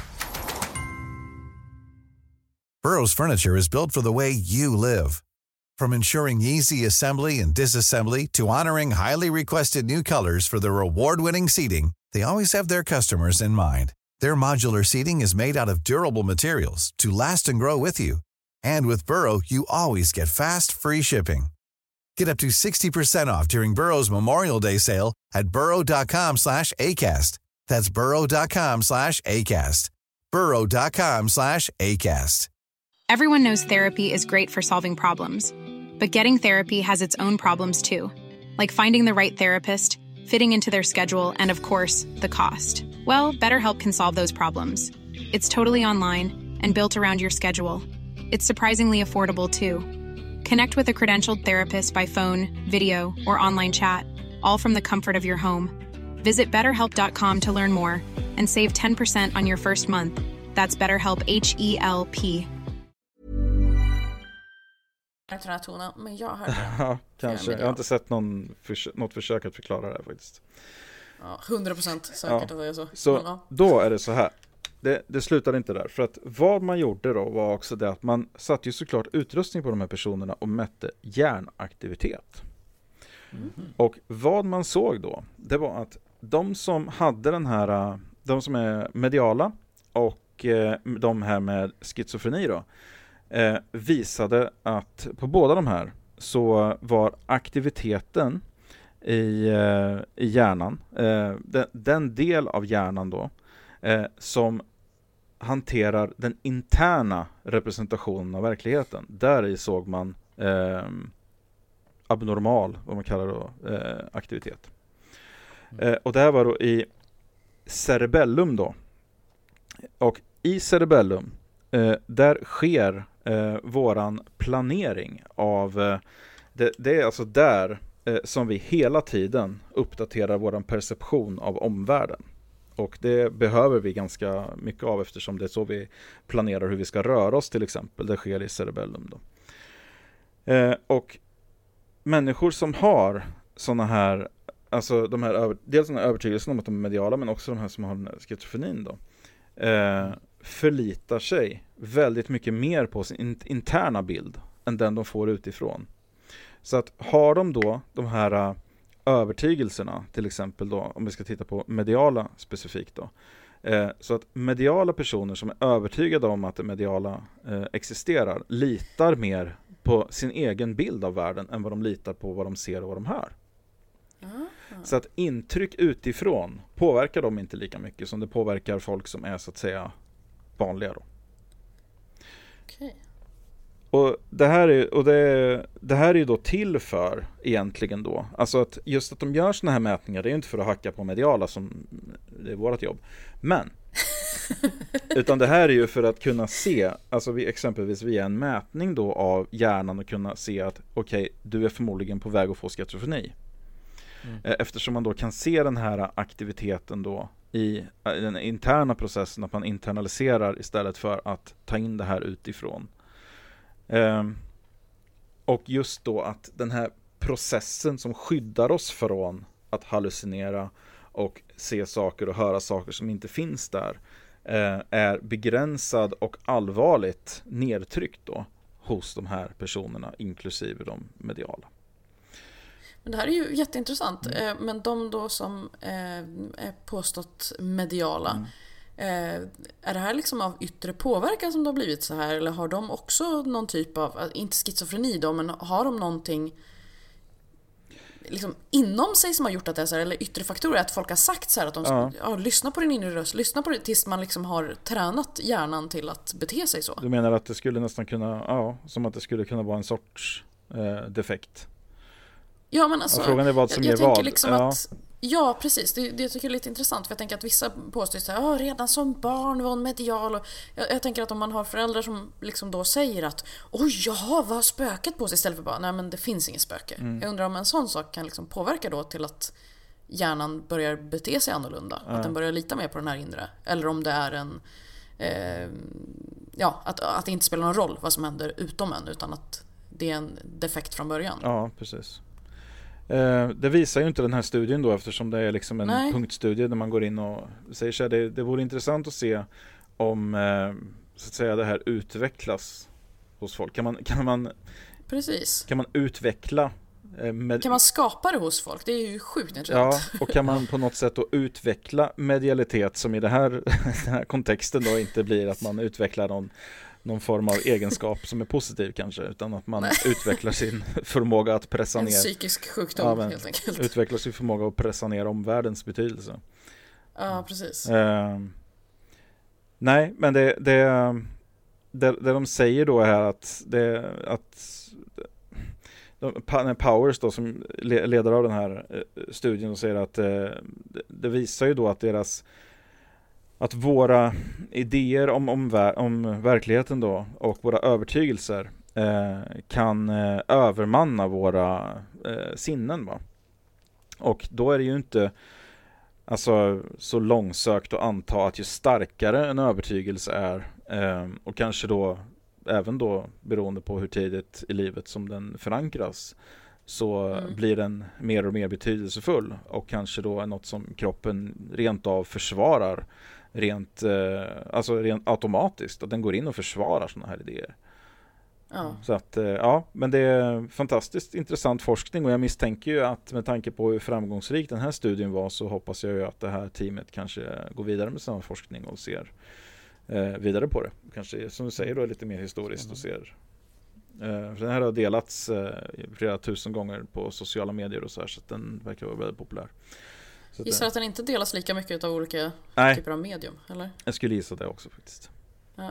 H: Burrow's furniture is built for the way you live. From ensuring easy assembly and disassembly to honoring highly requested new colors for their award-winning seating, they always have their customers in mind. Their modular seating is made out of durable materials to last and grow with you. And with Burrow, you always get fast, free shipping. Get up to sixty percent off during Burrow's Memorial Day sale at burrow.com slash ACAST. That's burrow.com slash ACAST. burrow.com slash ACAST.
I: Everyone knows therapy is great for solving problems. But getting therapy has its own problems too. Like finding the right therapist, fitting into their schedule, and of course, the cost. Well, BetterHelp can solve those problems. It's totally online and built around your schedule. It's surprisingly affordable too. Connect with a credentialed therapist by phone, video, or online chat, all from the comfort of your home. Visit better help dot com to learn more and save ten percent on your first month. That's BetterHelp, H E L P.
E: Den här tonen, men jag hörde den.
D: Ja, kanske. Jag har inte sett någon förs- något försök att förklara det här faktiskt.
E: Ja, hundra procent säkert
D: Ja.
E: att det är så.
D: Så
E: Men, ja.
D: då är det så här. Det, det slutade inte där. För att vad man gjorde då var också det att man satte ju såklart utrustning på de här personerna och mätte hjärnaktivitet. Mm. Och vad man såg då, det var att de som hade den här, de som är mediala och eh, de här med schizofreni då, eh, visade att på båda de här så var aktiviteten i, eh, i hjärnan, eh, den, den del av hjärnan då, eh, som hanterar den interna representationen av verkligheten. Där i såg man eh, abnormal, vad man kallar då, eh, aktivitet. Mm. Eh, och det här var då i cerebellum då. Och i cerebellum, eh, där sker eh, våran planering av, eh, det, det är alltså där eh, som vi hela tiden uppdaterar våran perception av omvärlden. Och det behöver vi ganska mycket av eftersom det är så vi planerar hur vi ska röra oss till exempel. Det sker i cerebellum då. Eh, och människor som har såna här, alltså de här över, dels den här övertygelsen om att de är mediala, men också de här som har den här schizofrenin då, eh, förlitar sig väldigt mycket mer på sin in, interna bild än den de får utifrån. Så att har de då de här övertygelserna, till exempel då, om vi ska titta på mediala specifikt då, eh, så att mediala personer som är övertygade om att det mediala eh, existerar litar mer på sin egen bild av världen än vad de litar på vad de ser och vad de hör. Mm. Så att intryck utifrån påverkar dem inte lika mycket som det påverkar folk som är så att säga vanliga då.
E: Okej. Okay.
D: Och det här är och det, det här är ju då till för egentligen då, alltså att just att de gör såna här mätningar, det är ju inte för att hacka på mediala som det är vårt jobb, men utan det här är ju för att kunna se, alltså vi, exempelvis via en mätning då av hjärnan och kunna se att okej, okay, du är förmodligen på väg att få schizofreni. Mm. Eftersom man då kan se den här aktiviteten då i den interna processen, att man internaliserar istället för att ta in det här utifrån. Um, och just då att den här processen som skyddar oss från att hallucinera och se saker och höra saker som inte finns där uh, är begränsad och allvarligt nedtryckt då hos de här personerna, inklusive de mediala.
E: Men det här är ju jätteintressant. Mm. Men de då som är påstått mediala, Eh, är det här liksom av yttre påverkan som det har blivit så här? Eller har de också någon typ av, inte schizofreni då, men har de någonting liksom inom sig som har gjort att det är så här, eller yttre faktorer, att folk har sagt så här att de
D: Ja.
E: ja, lyssna på din inre röst, lyssna på det tills man liksom har tränat hjärnan till att bete sig så.
D: Du menar att det skulle nästan kunna, ja, som att det skulle kunna vara en sorts eh, defekt?
E: Ja, men alltså,
D: ja, frågan är vad som
E: jag, jag
D: är vad.
E: tänker liksom
D: ja.
E: att, ja, precis. Det, det tycker jag är lite intressant. För jag tänker att vissa påstår så här, ja, redan som barn var hon medial. Och jag, jag tänker att om man har föräldrar som liksom då säger att oj, jaha, vad har spöket på sig? Istället för bara, nej men det finns inget spöke. Mm. Jag undrar om en sån sak kan liksom påverka då till att hjärnan börjar bete sig annorlunda. Ja. Att den börjar lita mer på den här inre. Eller om det är en eh, ja, att, att det inte spelar någon roll vad som händer utom en, utan att det är en defekt från början.
D: Ja, precis. Eh, det visar ju inte den här studien då, eftersom det är liksom en
E: Nej.
D: punktstudie där man går in och säger så här, det, det vore intressant att se om eh, så att säga det här utvecklas hos folk. Kan man, kan man,
E: precis.
D: Kan man utveckla eh, med,
E: kan man skapa det hos folk? Det är ju sjukt intressant.
D: Ja, och kan man på något sätt då utveckla medialitet som i det här, den här kontexten då inte blir att man utvecklar någon någon form av egenskap som är positiv kanske, utan att man Nej. utvecklar sin förmåga att pressa
E: en
D: ner.
E: En psykisk sjukdom ja, men, helt enkelt.
D: Utvecklar sin förmåga att pressa ner omvärldens betydelse.
E: Ja, precis.
D: Eh, nej, men det, det, det, det de säger då är att, det, att de, Powers då, som leder av den här studien, och säger att eh, det visar ju då att deras att våra idéer om, om, om verkligheten då och våra övertygelser eh, kan eh, övermanna våra eh, sinnen. Va? Och då är det ju inte alltså, så långsökt att anta att ju starkare en övertygelse är eh, och kanske då även då beroende på hur tidigt i livet som den förankras, så mm. blir den mer och mer betydelsefull och kanske då är något som kroppen rent av försvarar rent, eh, alltså rent automatiskt, att den går in och försvarar sådana här idéer.
E: Ja.
D: Så att, eh, ja, men det är fantastiskt intressant forskning, och jag misstänker ju att med tanke på hur framgångsrik den här studien var, så hoppas jag ju att det här teamet kanske går vidare med samma forskning och ser eh, vidare på det. Kanske, som du säger då, lite mer historiskt och ser. Eh, för den här har delats eh, flera tusen gånger på sociala medier och så här, så att den verkar vara väldigt populär.
E: Gissar att den inte delas lika mycket av olika
D: Nej.
E: typer av medium, eller?
D: Jag skulle gissa det också faktiskt.
E: Ja,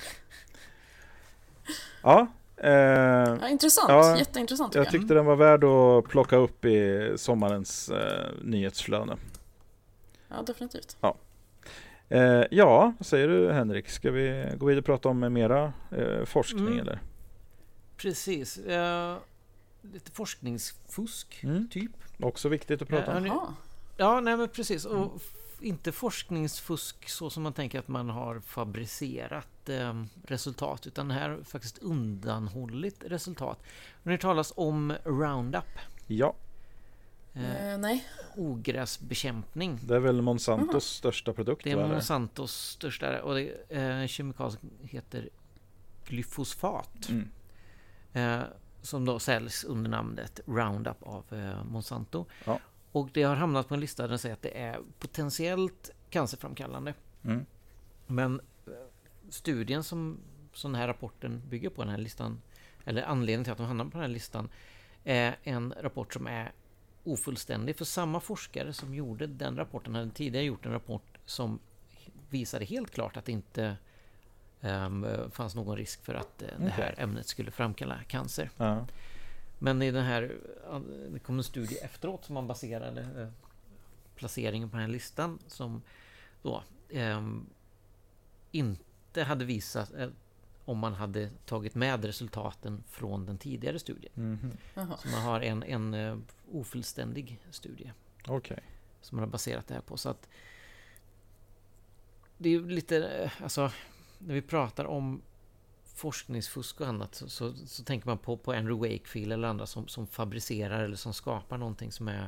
D: ja, eh,
E: ja intressant,
D: ja,
E: jätteintressant.
D: Jag tyckte den var värd att plocka upp i sommarens eh, nyhetsflöde.
E: Ja, definitivt.
D: Ja. Eh, ja, vad säger du, Henrik? Ska vi gå vidare och prata om mera eh, forskning mm. eller?
F: Precis. Uh, lite forskningsfusk, mm. typ.
D: Också viktigt att prata om.
E: Jaha.
F: Ja, nej men precis. Och f- inte forskningsfusk så som man tänker att man har fabricerat eh, resultat, utan här är faktiskt undanhållit resultat. När det talas om Roundup.
D: Ja.
E: Eh, eh, nej.
F: Ogräsbekämpning.
D: Det är väl Monsantos mm. största produkt?
F: Det är eller? Monsantos största, och det eh, kemikaliet heter glyfosfat. Mm. Eh, som då säljs under namnet Roundup av eh, Monsanto.
D: Ja.
F: Och det har hamnat på en lista där det säger att det är potentiellt cancerframkallande.
D: Mm.
F: Men studien som, som den här rapporten bygger på, den här listan, eller anledningen till att de hamnar på den här listan, är en rapport som är ofullständig. För samma forskare som gjorde den rapporten hade tidigare gjort en rapport som visade helt klart att det inte um, fanns någon risk för att uh, det här ämnet skulle framkalla cancer.
D: Ja.
F: Men i den här, det kom en studie efteråt som man baserade eh, placeringen på den här listan, som då eh, inte hade visat eh, om man hade tagit med resultaten från den tidigare studien.
D: Mm-hmm.
F: Så man har en, en uh, ofullständig studie.
D: Okay.
F: Som man har baserat det här på. Så att det är lite, alltså när vi pratar om forskningsfusk och annat, så, så, så tänker man på, på Andrew Wakefield eller andra som, som fabricerar eller som skapar någonting som är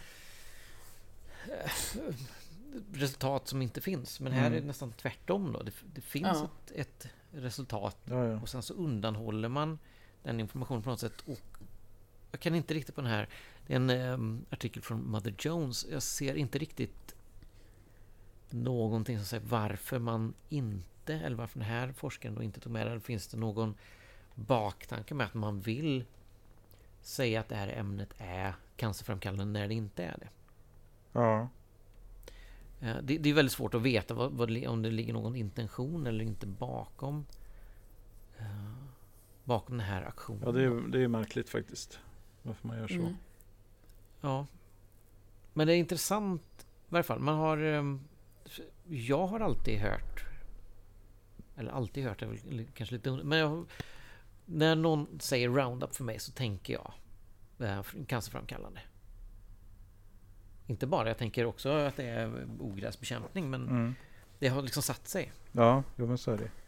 F: äh, resultat som inte finns. Men här mm. är det nästan tvärtom då. Det, det finns ja. ett, ett resultat
D: ja, ja.
F: och sen så undanhåller man den informationen på något sätt. Och jag kan inte riktigt på den här, det är en um, artikel från Mother Jones. Jag ser inte riktigt någonting som säger varför man inte, eller varför den här forskaren då inte tog med det, eller finns det någon baktanke med att man vill säga att det här ämnet är cancerframkallande när det inte är det?
D: Ja.
F: Det, det är väldigt svårt att veta vad, vad, om det ligger någon intention eller inte bakom uh, bakom den här aktionen.
D: Ja, det är, det är märkligt faktiskt varför man gör så. Mm.
F: Ja. Men det är intressant i varje fall. Man har um, jag har alltid hört eller alltid hört, är väl kanske lite men jag, när någon säger Roundup för mig så tänker jag uh, cancerframkallande. Inte bara, jag tänker också att det är ogräsbekämpning, men mm. det har liksom satt sig.
D: Ja, jo, men så är det.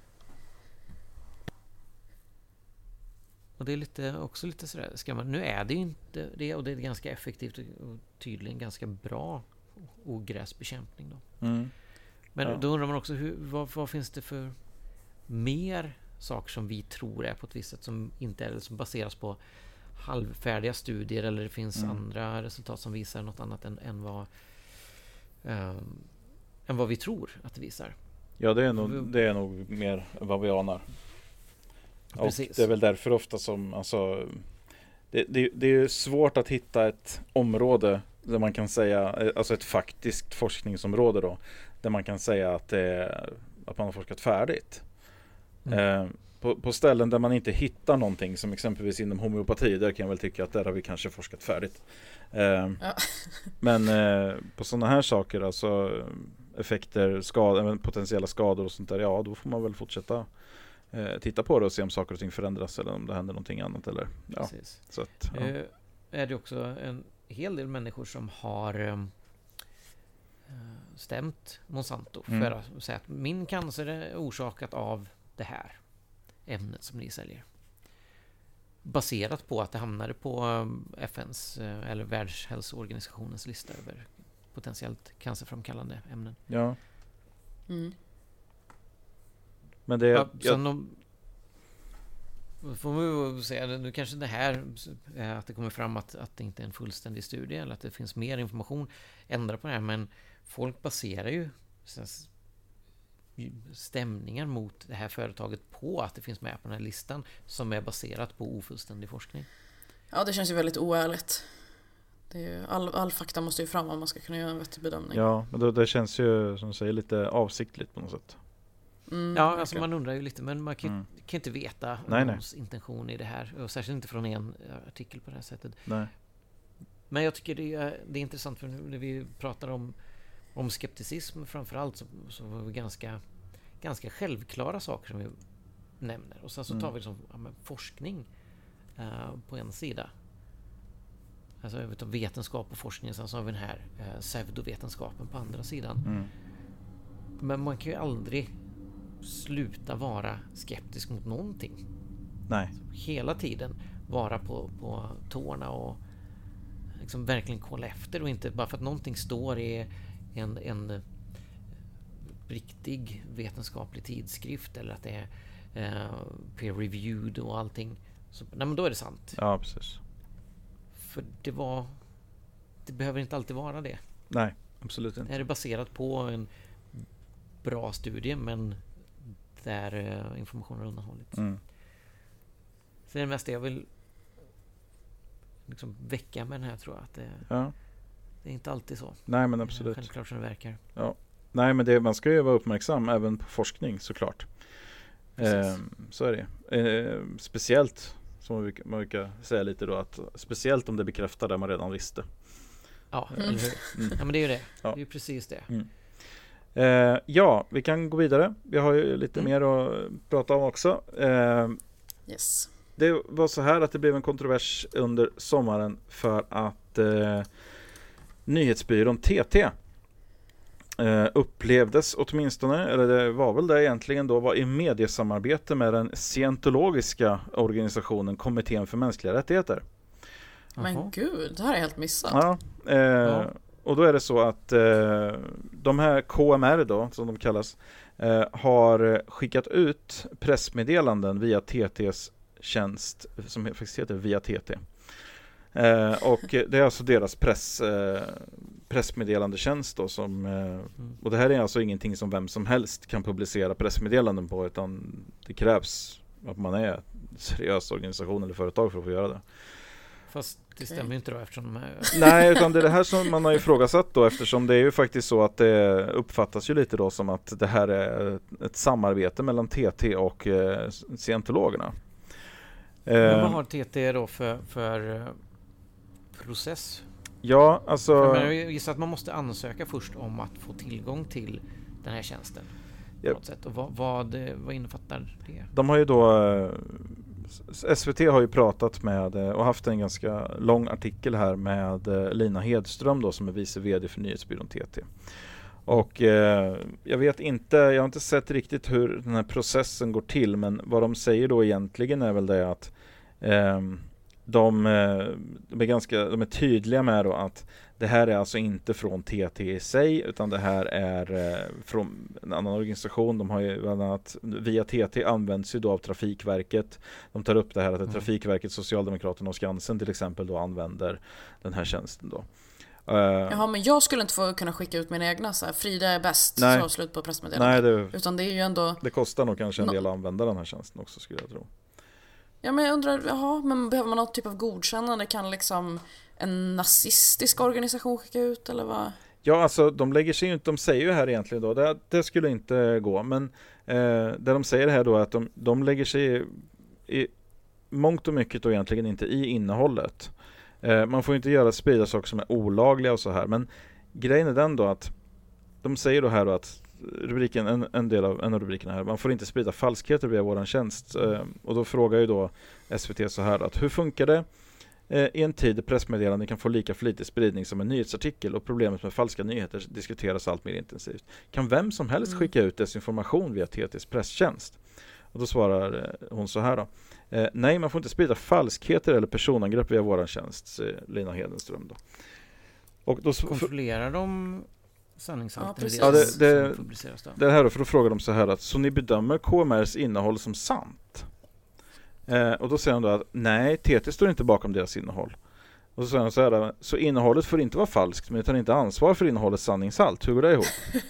F: Och det är lite, också lite sådär skrämmande. Nu är det ju inte det, och det är ganska effektivt och tydligen ganska bra ogräsbekämpning då. Mm. Men ja. Då undrar man också, hur, vad, vad finns det för mer saker som vi tror är på ett visst sätt som inte är, som baseras på halvfärdiga studier, eller det finns mm. andra resultat som visar något annat än, än, vad, um, än vad vi tror att det visar.
D: Ja, det är nog, det är nog mer vad vi anar. Och det är väl därför ofta som alltså, det, det, det är svårt att hitta ett område där man kan säga, alltså ett faktiskt forskningsområde då, där man kan säga att, det, att man har forskat färdigt. Mm. Eh, På, på ställen där man inte hittar någonting, som exempelvis inom homeopati, där kan jag väl tycka att där har vi kanske forskat färdigt. Eh, ja. Men eh, på sådana här saker, alltså effekter, skad, potentiella skador och sånt där, ja, då får man väl fortsätta eh, titta på det och se om saker och ting förändras eller om det händer någonting annat. Eller, ja. Så att, ja.
F: eh, är det också en hel del människor som har eh, stämt Monsanto mm. för att säga att min cancer är orsakat av det här ämnet som ni säljer. Baserat på att det hamnade på F N:s eller Världshälsoorganisationens lista över potentiellt cancerframkallande ämnen.
D: Ja.
E: Mm.
D: Men det
F: ja, sen om, får man säga, nu kanske det här att det kommer fram att, att det inte är en fullständig studie eller att det finns mer information ändra på det här, men folk baserar ju stämningar mot det här företaget på att det finns med på den här listan som är baserat på ofullständig forskning.
E: Ja, det känns ju väldigt oärligt. Det är ju, all, all fakta måste ju fram om man ska kunna göra en vettig bedömning.
D: Ja, men då, det känns ju som du säger lite avsiktligt på något sätt.
F: Mm, ja, alltså man undrar ju lite, men man kan, mm. kan inte veta nej, någons nej. intention i det här, och särskilt inte från en artikel på det här sättet.
D: Nej.
F: Men jag tycker det är, det är intressant, för när vi pratar om om skepticism framförallt, så, så var det ganska ganska självklara saker som vi nämner. Och sen så tar mm. vi liksom, ja, men forskning uh, på en sida. Alltså övrigt om vetenskap och forskning, sen så har vi den här uh, pseudovetenskapen på andra sidan. Mm. Men man kan ju aldrig sluta vara skeptisk mot någonting.
D: Nej.
F: Så hela tiden vara på, på tårna och liksom verkligen kolla efter, och inte bara för att någonting står i en, en riktig vetenskaplig tidskrift eller att det är eh, peer-reviewed och allting. Så, nej, men då är det sant.
D: Ja, precis.
F: För det var det behöver inte alltid vara det.
D: Nej, absolut inte.
F: Det är baserat på en bra studie, men där eh, informationen har undanhållits. Mm. Så det är det mesta jag vill liksom väcka med den här, tror jag. Att det,
D: ja.
F: det är inte alltid så.
D: Nej, men absolut.
F: Självklart som det verkar.
D: Ja. Nej, men det, man ska ju vara uppmärksam även på forskning, såklart. Eh, så är det. Eh, speciellt, som man brukar, man brukar säga lite då, att speciellt om det bekräftar det man redan visste.
F: Ja, mm. eller hur? Mm. Ja, men det är ju det. Ja. Det är ju precis det.
D: Mm. Eh, ja, vi kan gå vidare. Vi har ju lite mm. mer att prata om också. Eh,
E: yes.
D: Det var så här att det blev en kontrovers under sommaren för att eh, nyhetsbyrån T T Uh, upplevdes åtminstone, eller det var väl det egentligen då, var i mediesamarbete med den scientologiska organisationen Kommittén för mänskliga rättigheter.
E: Men Aha. gud, det här är helt missat.
D: Ja, uh, ja. Och då är det så att uh, de här K M R då, som de kallas, uh, har skickat ut pressmeddelanden via T T:s tjänst, som faktiskt heter via T T. Eh, och det är alltså deras press, eh, pressmeddelandetjänst då som, eh, mm. och det här är alltså ingenting som vem som helst kan publicera pressmeddelanden på, utan det krävs att man är en seriös organisation eller företag för att få göra det.
F: Fast det stämmer ju inte då eftersom de här...
D: Nej, utan det är det här som man har ifrågasatt då, eftersom det är ju faktiskt så att det uppfattas ju lite då som att det här är ett samarbete mellan T T och eh, scientologerna.
F: Men vad har T T då för, för process?
D: Ja, alltså...
F: För jag gissar att man måste ansöka först om att få tillgång till den här tjänsten. På
D: Yep.
F: något sätt. Och vad, vad, vad innefattar det?
D: De har ju då... S V T har ju pratat med och haft en ganska lång artikel här med Lina Hedström då, som är vice vd för nyhetsbyrån T T. Och eh, jag vet inte, jag har inte sett riktigt hur den här processen går till, men vad de säger då egentligen är väl det att eh, de, de är ganska de är tydliga med då att det här är alltså inte från T T i sig, utan det här är eh, från en annan organisation. De har ju bland annat, via T T används ju då av Trafikverket. De tar upp det här att mm. Trafikverket, Socialdemokraterna och Skansen till exempel då använder den här tjänsten då. Uh,
E: Jaha, men jag skulle inte få kunna skicka ut mina egna så här, Frida är bäst,
D: nej,
E: så slut på pressmeddelandet.
D: Nej, det,
E: utan det är ju ändå...
D: Det kostar nog kanske en
E: no.
D: del att använda den här tjänsten också, skulle jag tro.
E: Ja, men jag undrar, jaha, men behöver man någon typ av godkännande? Kan liksom en nazistisk organisation skicka ut, eller vad?
D: Ja, alltså de lägger sig ju inte, de säger ju här egentligen då, det, det skulle inte gå, men eh, det de säger här då är att de, de lägger sig i, i mångt och mycket då egentligen inte i innehållet. Eh, man får inte göra sprida saker som är olagliga och så här, men grejen är den då att de säger då här då att rubriken, en, en del av en av rubrikerna här, man får inte sprida falskheter via våran tjänst. Eh, och då frågar ju då S V T så här att hur funkar det eh, i en tid där pressmeddelanden kan få lika flitig spridning som en nyhetsartikel och problemet med falska nyheter diskuteras allt mer intensivt. Kan vem som helst skicka ut desinformation via T T:s presstjänst? Och då svarar eh, hon så här då. Eh, nej, man får inte sprida falskheter eller personangrepp via våran tjänst, eh, Lina Hedenström då. Och då
F: kontrollerar de sanningshalten
E: ja,
D: ja, det, det,
F: som publiceras då?
D: Det här då, för då frågar de så här att så ni bedömer K M R:s innehåll som sant? Eh, och då säger de då att nej, T T står inte bakom deras innehåll. Och så säger de så här, så innehållet får inte vara falskt, men ni tar inte ansvar för innehållets sanningshalt. Hur går det ihop?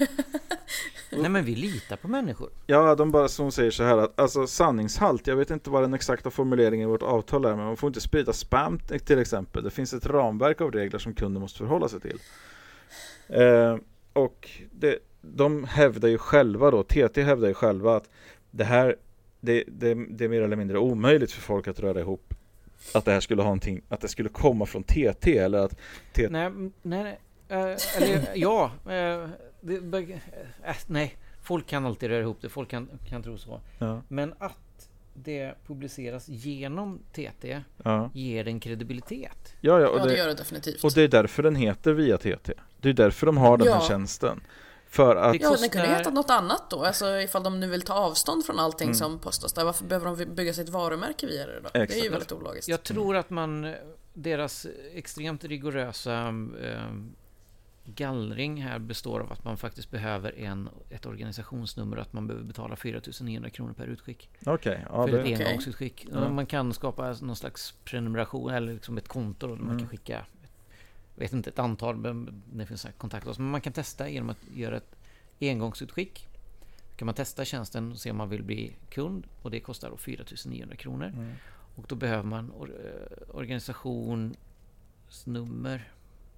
F: Nej, men vi litar på människor.
D: Ja, de bara som säger så här att alltså sanningshalt, jag vet inte vad den exakta formuleringen i vårt avtal är, men man får inte sprida spam till exempel. Det finns ett ramverk av regler som kunden måste förhålla sig till. Eh, och det, de hävdar ju själva då, T T hävdar ju själva att det här det, det, det är mer eller mindre omöjligt för folk att röra ihop att det här skulle ha någonting, att det skulle komma från T T eller att T T...
F: Nej, nej, nej. Uh, eller ja, uh, det, uh, nej, folk kan alltid röra ihop det, folk kan, kan tro så.
D: Ja.
F: Men att det publiceras genom T T
D: ja.
F: ger den kredibilitet.
D: Ja, ja, och
E: ja, det
D: det
E: gör det definitivt.
D: Och det är därför den heter via T T. Det är därför de har den
E: ja.
D: här tjänsten. För att...
E: Ja, den kunde heta något annat då. Alltså ifall de nu vill ta avstånd från allting mm. som postas där. Varför behöver de bygga sitt varumärke via det då? Exakt. Det är ju väldigt ologiskt.
F: Jag tror att man, deras extremt rigorösa eh, gallring här består av att man faktiskt behöver en, ett organisationsnummer och att man behöver betala fyra tusen niohundra kronor per utskick.
D: Okej. Okay. Ja,
F: för
D: det...
F: ett engångsutskick.
D: Mm.
F: Man kan skapa någon slags prenumeration eller liksom ett konto där mm. man kan skicka vet inte ett antal, men det finns kontakter. Men man kan testa genom att göra ett engångsutskick. Kan man testa tjänsten och se om man vill bli kund, och det kostar då fyra tusen niohundra kronor. Mm. Och då behöver man or, organisationsnummer.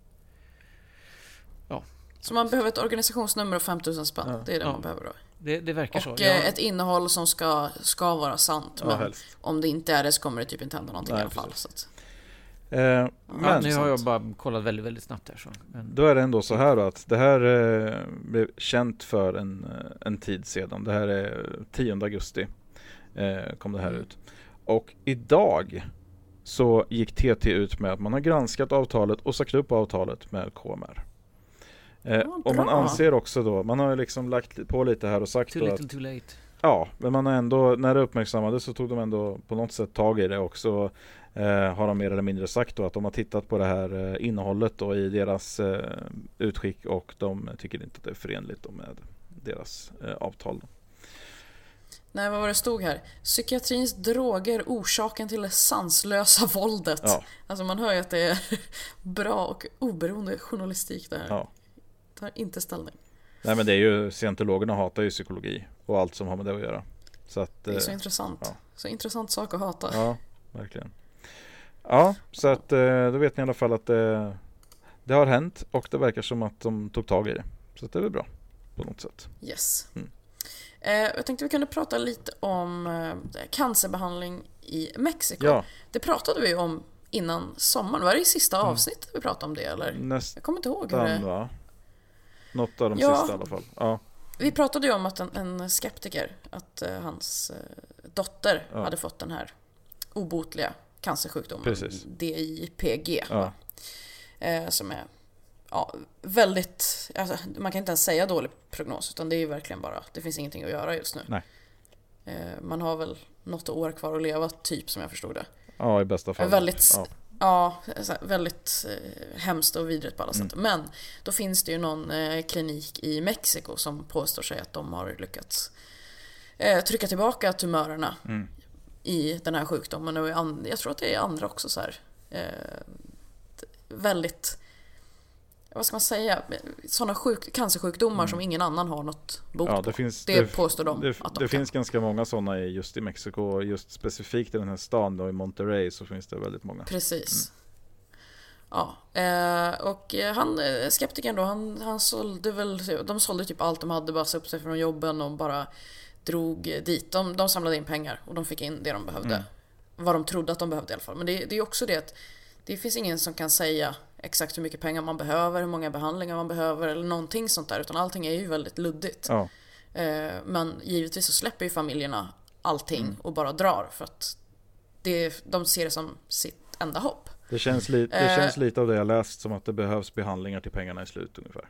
F: Ja.
E: Så man behöver ett organisationsnummer och fem tusen spänn. Ja. Det är det ja. man behöver då.
F: Det, det verkar
E: och
F: så.
E: Och
F: ja.
E: ett innehåll som ska, ska vara sant.
D: Ja,
E: men
D: helst.
E: Om det inte är det så kommer det typ inte hända någonting. Nej, i alla fall. Så att...
D: Eh, ja,
F: men nu har jag bara kollat väldigt, väldigt snabbt här. Så. Men...
D: Då är det ändå så här då, att det här eh, blev känt för en, en tid sedan. Det här är tionde augusti eh, kom det här mm. ut. Och idag så gick T T ut med att man har granskat avtalet och sagt upp avtalet med K M R. Eh, ja, och man anser också då, man har ju liksom lagt på lite här och sagt
F: too
D: då
F: little,
D: att,
F: too late.
D: Ja, men man har ändå, när det uppmärksammades så tog de ändå på något sätt tag i det också. Eh, har de mer eller mindre sagt då att de har tittat på det här eh, innehållet då i deras eh, utskick, och de tycker inte att det är förenligt då med deras eh, avtal. Då.
E: Nej, vad var det stod här? Psykiatrins droger orsaken till det sanslösa våldet.
D: Ja.
E: Alltså man hör ju att det är bra och oberoende journalistik det här.
D: Ja.
E: Tar inte ställning.
D: Nej, men det är ju, scientologerna hatar ju psykologi och allt som har med det att göra. Så att,
E: Det är så
D: eh,
E: intressant.
D: ja.
E: Så intressant sak att hata.
D: Ja, verkligen. Ja, så att eh, då vet ni i alla fall att det, det har hänt och det verkar som att de tog tag i det. Så att det är väl bra på något sätt.
E: Yes.
D: Mm.
E: Eh, jag tänkte vi kunde prata lite om eh, cancerbehandling i Mexiko.
D: Ja.
E: Det pratade vi om innan sommaren. Var det i sista
D: Mm.
E: avsnittet vi pratade om det? Eller?
D: Nästan,
E: Jag kommer inte ihåg hur det...
D: va? Något av de
E: Ja.
D: sista i alla fall. Ja.
E: Vi pratade ju om att en, en skeptiker, att eh, hans eh, dotter
D: Ja.
E: hade fått den här obotliga cancersjukdomen.
D: Precis.
E: D I P G.
D: Ja.
E: Eh, som är ja, väldigt... Alltså, man kan inte ens säga dålig prognos, utan det är ju verkligen bara... Det finns ingenting att göra just nu.
D: Nej.
E: Eh, man har väl något år kvar att leva, typ, som jag förstod det.
D: Ja, i bästa fall.
E: Väldigt,
D: Ja.
E: ja, så här, väldigt eh, hemskt och vidrigt på alla sätt.
D: Mm.
E: Men då finns det ju någon eh, klinik i Mexiko som påstår sig att de har lyckats eh, trycka tillbaka tumörerna
D: Mm.
E: i den här sjukdomen. Och an- jag tror att det är andra också så här eh, väldigt, vad ska man säga, sådana sjuk- cancersjukdomar
D: Mm.
E: som ingen annan har något bot
D: Ja,
E: på.
D: det, finns,
E: det påstår de
D: Det,
E: att de
D: det
E: kan.
D: finns ganska många sådana i, just i Mexiko. Just specifikt i den här stan då, i Monterrey, så finns det väldigt många.
E: Precis. Mm. Ja, eh, och han, eh, skeptikern då, han, han sålde väl, de sålde typ allt de hade, bara upp sig från jobben och bara drog dit. De, de samlade in pengar och de fick in det de behövde.
D: Mm.
E: Vad de trodde att de behövde i alla fall. Men det, det är också det att det finns ingen som kan säga exakt hur mycket pengar man behöver, hur många behandlingar man behöver eller någonting sånt där, utan allting är ju väldigt luddigt.
D: Ja.
E: Eh, men givetvis så släpper ju familjerna allting
D: Mm.
E: och bara drar för att det, de ser det som sitt enda hopp.
D: Det känns, li- det
E: Eh.
D: känns lite av det jag läst som att det behövs behandlingar till pengarna är slut ungefär.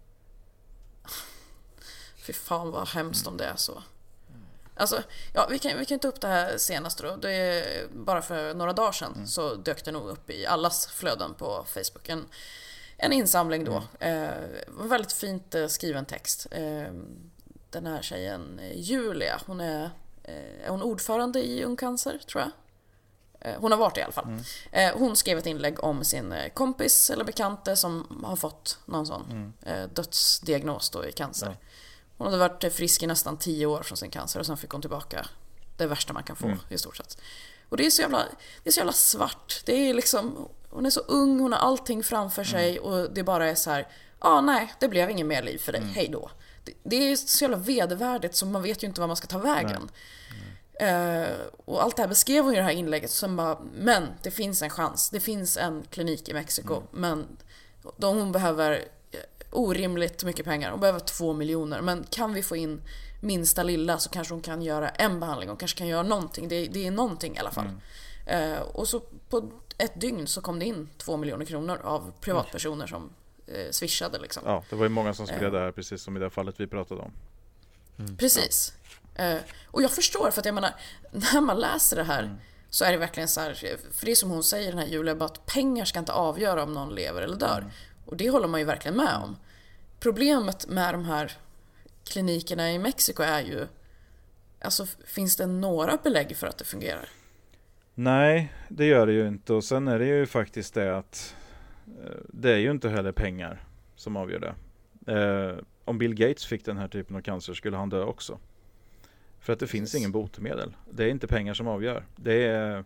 E: Fy fan vad hemskt om det är så. Alltså, ja, vi kan, vi kan ta upp det här senast då. Det är bara för några dagar sedan mm. så dök det nog upp i allas flöden på Facebook. En, en insamling då. Mm. Eh, väldigt fint eh, skriven text. Eh, den här tjejen, Julia, hon är, eh, är hon ordförande i Ung Cancer, tror jag. Eh, hon har varit i alla fall. Mm. Eh, hon skrev ett inlägg om sin kompis eller bekante som har fått någon sån mm. eh, dödsdiagnos då i cancer. Ja. Hon hade varit frisk i nästan tio år från sin cancer och sen fick hon tillbaka det värsta man kan få mm. i stort sett. Och det är så jävla, det är så jävla svart. Det är liksom, hon är så ung, hon har allting framför sig mm. och det bara är så här, ja ah, nej, det blev ingen mer liv för dig, mm. hej då. Det, det är så jävla vedervärdigt så man vet ju inte vad man ska ta vägen. Mm. Uh, och allt det här beskrev hon i det här inlägget som bara, men det finns en chans. Det finns en klinik i Mexiko, mm. men då hon behöver orimligt mycket pengar. Hon behöver två miljoner. Men kan vi få in minsta lilla så kanske hon kan göra en behandling. Hon kanske kan göra någonting. Det, det är någonting i alla fall. Mm. Uh, och så på ett dygn så kom det in två miljoner kronor av privatpersoner som uh, swishade liksom.
D: Ja, det var ju många som spelade uh, här, precis som i det fallet vi pratade om.
E: Mm. Precis. Ja. Uh, och jag förstår, för att jag menar, när man läser det här mm. så är det verkligen så här, för det är som hon säger, den här Julia, bara att pengar ska inte avgöra om någon lever eller dör. Mm. Och det håller man ju verkligen med om. Problemet med de här klinikerna i Mexiko är ju, alltså finns det några belägg för att det fungerar?
D: Nej, det gör det ju inte. Och sen är det ju faktiskt det att det är ju inte heller pengar som avgör det. Eh, om Bill Gates fick den här typen av cancer skulle han dö också. För att det finns ingen botemedel. Det är inte pengar som avgör. Det är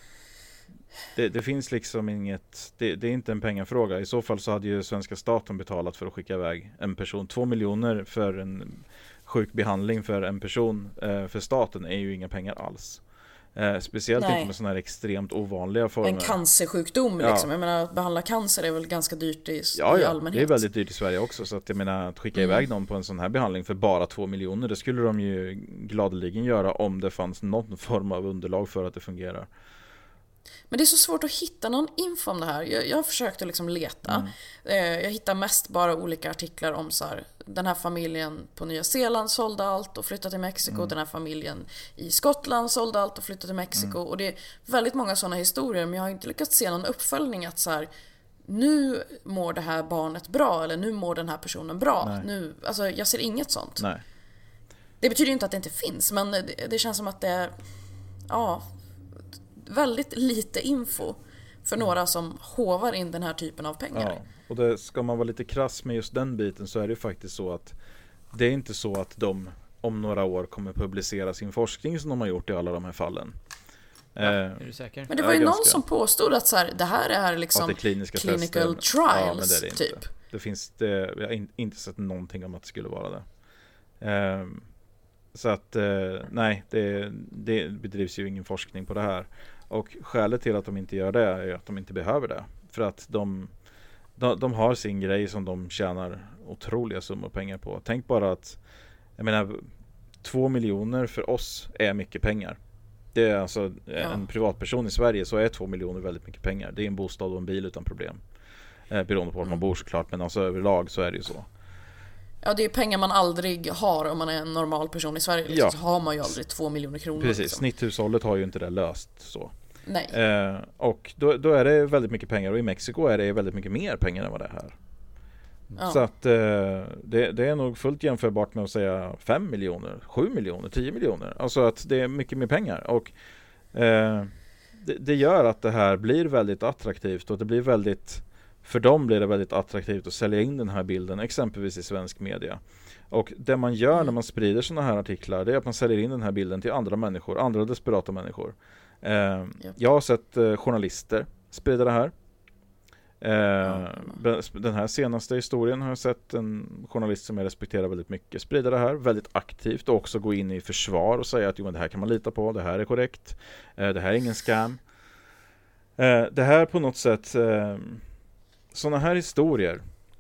D: Det, det finns liksom inget, det, det är inte en pengafråga. I så fall så hade ju svenska staten betalat för att skicka iväg en person. Två miljoner för en sjukbehandling för en person eh, för staten är ju inga pengar alls. Eh, speciellt
E: Nej.
D: inte med sådana här extremt ovanliga former.
E: En cancersjukdom
D: ja.
E: liksom. Jag menar, att behandla cancer är väl ganska dyrt i,
D: ja,
E: i
D: ja.
E: allmänhet.
D: Det är väldigt dyrt i Sverige också. Så att jag menar, att skicka mm. iväg någon på en sån här behandling för bara två miljoner, det skulle de ju gladeligen göra om det fanns någon form av underlag för att det fungerar.
E: Men det är så svårt att hitta någon info om det här. Jag, jag försökte liksom leta. Mm. Eh, jag hittade mest bara olika artiklar om så här, den här familjen på Nya Zeeland sålde allt och flyttade till Mexiko. Mm. Den här familjen i Skottland sålde allt och flyttade till Mexiko. Mm. Och det är väldigt många sådana historier, men jag har inte lyckats se någon uppföljning att så här, nu mår det här barnet bra eller nu mår den här personen bra. Nu, alltså, jag ser inget sånt.
D: Nej.
E: Det betyder ju inte att det inte finns, men det, det känns som att det är ja, väldigt lite info för några som hovar in den här typen av pengar.
D: Ja, och det ska man vara lite krass med just den biten, så är det faktiskt så att det är inte så att de om några år kommer publicera sin forskning som de har gjort i alla de här fallen.
F: Ja, är du säker?
E: Men det var ju någon som påstod att så här, det här är liksom
D: det är kliniska
E: clinical
D: tester.
E: trials,
D: ja, men det är det
E: typ.
D: Inte. Det finns det, jag har in, inte sett någonting om att det skulle vara det. Um, så att uh, nej, det, det bedrivs ju ingen forskning på det här. Och skälet till att de inte gör det är att de inte behöver det. För att de, de, de har sin grej som de tjänar otroliga summor pengar på. Tänk bara att, jag menar, två miljoner för oss är mycket pengar. Det är alltså ja. en privatperson i Sverige, så är två miljoner väldigt mycket pengar. Det är en bostad och en bil utan problem. Eh, beroende på var man bor såklart, men alltså överlag så är det ju så.
E: Ja, det är pengar man aldrig har om man är en normal person i Sverige. Liksom,
D: ja.
E: Så har man ju aldrig två miljoner kronor.
D: Precis,
E: liksom.
D: Snitthushållet har ju inte det löst så.
E: Nej.
D: Eh, och då, då är det väldigt mycket pengar, och i Mexiko är det väldigt mycket mer pengar än vad det är här. Ja. Så att eh, det, det är nog fullt jämförbart med att säga fem miljoner, sju miljoner, tio miljoner. Alltså att det är mycket mer pengar. Och eh, det, det gör att det här blir väldigt attraktivt, och det blir väldigt, för dem blir det väldigt attraktivt att sälja in den här bilden, exempelvis i svensk media. Och det man gör mm. när man sprider sådana här artiklar, det är att man säljer in den här bilden till andra människor, andra desperata människor. Eh, yep. Jag har sett eh, journalister sprida det här. Eh, den här senaste historien har jag sett en journalist som jag respekterar väldigt mycket sprida det här väldigt aktivt, och också gå in i försvar och säga att jo, men det här kan man lita på, det här är korrekt, eh, det här är ingen scam. Eh, det här på något sätt, eh, sådana här historier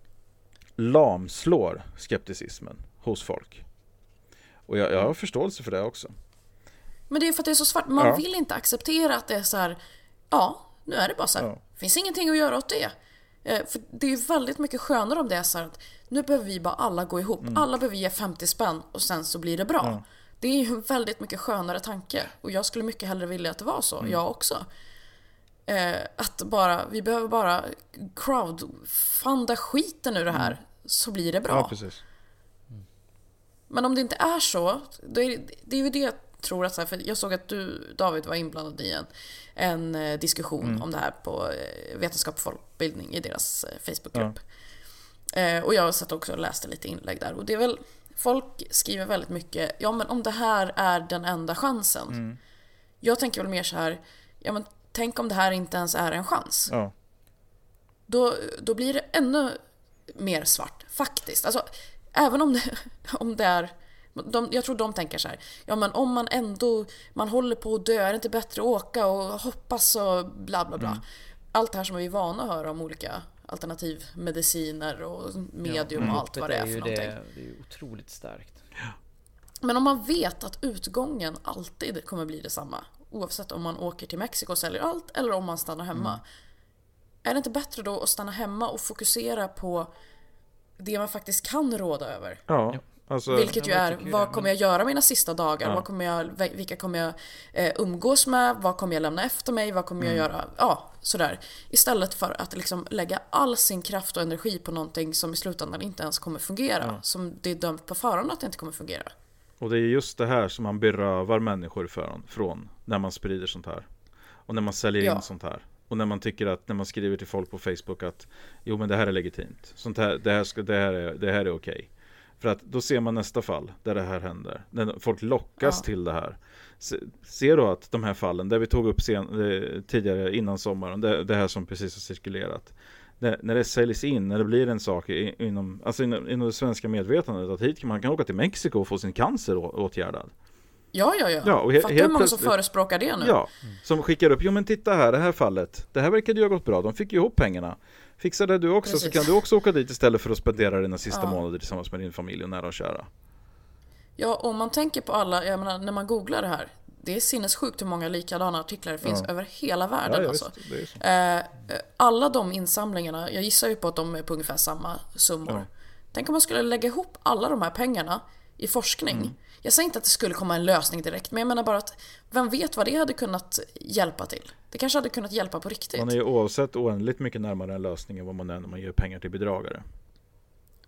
D: lamslår skepticismen hos folk. Och jag, jag har förståelse för det också.
E: Men det är för att det är så svart, man
D: ja.
E: vill inte acceptera att det är så här, ja, nu är det bara så här. Ja. Finns ingenting att göra åt det. Eh, för det är väldigt mycket skönare om det är så här att nu behöver vi bara alla gå ihop. Mm. Alla behöver ge femtio spänn och sen så blir det bra. Ja. Det är ju en väldigt mycket skönare tanke. Och jag skulle mycket hellre vilja att det var så. Mm. Jag också. Eh, att bara, vi behöver bara crowdfunda skiten ur det här. Mm. Så blir det bra.
D: Ja, precis.
E: Mm. Men om det inte är så, då är det, det är ju det jag tror att så här, för jag såg att du, David, var inblandad i en en eh, diskussion mm. om det här på eh, vetenskap och folkbildning i deras eh, Facebookgrupp. Ja. Eh, och jag satt också och läste lite inlägg där, och det är väl, folk skriver väldigt mycket, ja men om det här är den enda chansen. Mm. Jag tänker väl mer så här, ja men tänk om det här inte ens är en chans. Ja. Då, då blir det ännu mer svart faktiskt. Alltså även om det, om det är De, jag tror de tänker så här, ja men om man ändå man håller på att dö, är det inte bättre att åka och hoppas och bla bla bla. Mm. Allt det här som vi är vana att höra om olika alternativmediciner och medium ja, mm. och allt vad det är, är för någonting.
F: Det, det är ju otroligt starkt.
E: Ja. Men om man vet att utgången alltid kommer bli detsamma, oavsett om man åker till Mexiko och säljer allt eller om man stannar hemma. Mm. Är det inte bättre då att stanna hemma och fokusera på det man faktiskt kan råda över?
D: Ja. Alltså,
E: vilket ju är, vad kommer jag göra mina sista dagar? Ja. Vad kommer jag, vilka kommer jag eh, umgås med? Vad kommer jag lämna efter mig? Vad kommer mm. jag göra? Ja, sådär. Istället för att liksom lägga all sin kraft och energi på någonting som i slutändan inte ens kommer fungera. Ja. Som det är dömt på förhand att det inte kommer fungera.
D: Och det är just det här som man berövar människor från, från när man sprider sånt här. Och när man säljer ja. in sånt här. Och när man tycker att, när man skriver till folk på Facebook att jo men det här är legitimt. Sånt här, det här, ska, det här är, det här är okej. Okay. För att då ser man nästa fall där det här händer. När folk lockas ja. till det här. Se, ser då att de här fallen där vi tog upp sen, tidigare innan sommaren. Det, det här som precis har cirkulerat. Det, när det säljs in, när det blir en sak inom, alltså inom, inom det svenska medvetandet. Att hit kan man kan åka till Mexiko och få sin cancer åtgärdad.
E: Ja, ja, ja.
D: ja och he,
E: Fattar hur många som förespråkar det nu.
D: Ja, som skickar upp, jo men titta här, det här fallet. Det här verkar ju ha gått bra, de fick ju ihop pengarna. Fixar det du också. Precis. Så kan du också åka dit istället för att spendera dina sista ja. månader tillsammans med din familj och nära och kära.
E: Ja, om man tänker på alla, jag menar, när man googlar det här, det är sinnessjukt hur många likadana artiklar det finns ja. över hela världen. Ja, alltså. visst, eh, alla de insamlingarna, jag gissar ju på att de är på ungefär samma summor. Ja. Tänk om man skulle lägga ihop alla de här pengarna i forskning. Mm. Jag säger inte att det skulle komma en lösning direkt, men jag menar bara att vem vet vad det hade kunnat hjälpa till. Det kanske hade kunnat hjälpa på riktigt.
D: Man är ju oavsett oändligt mycket närmare en lösning än vad man är när man ger pengar till bedragare.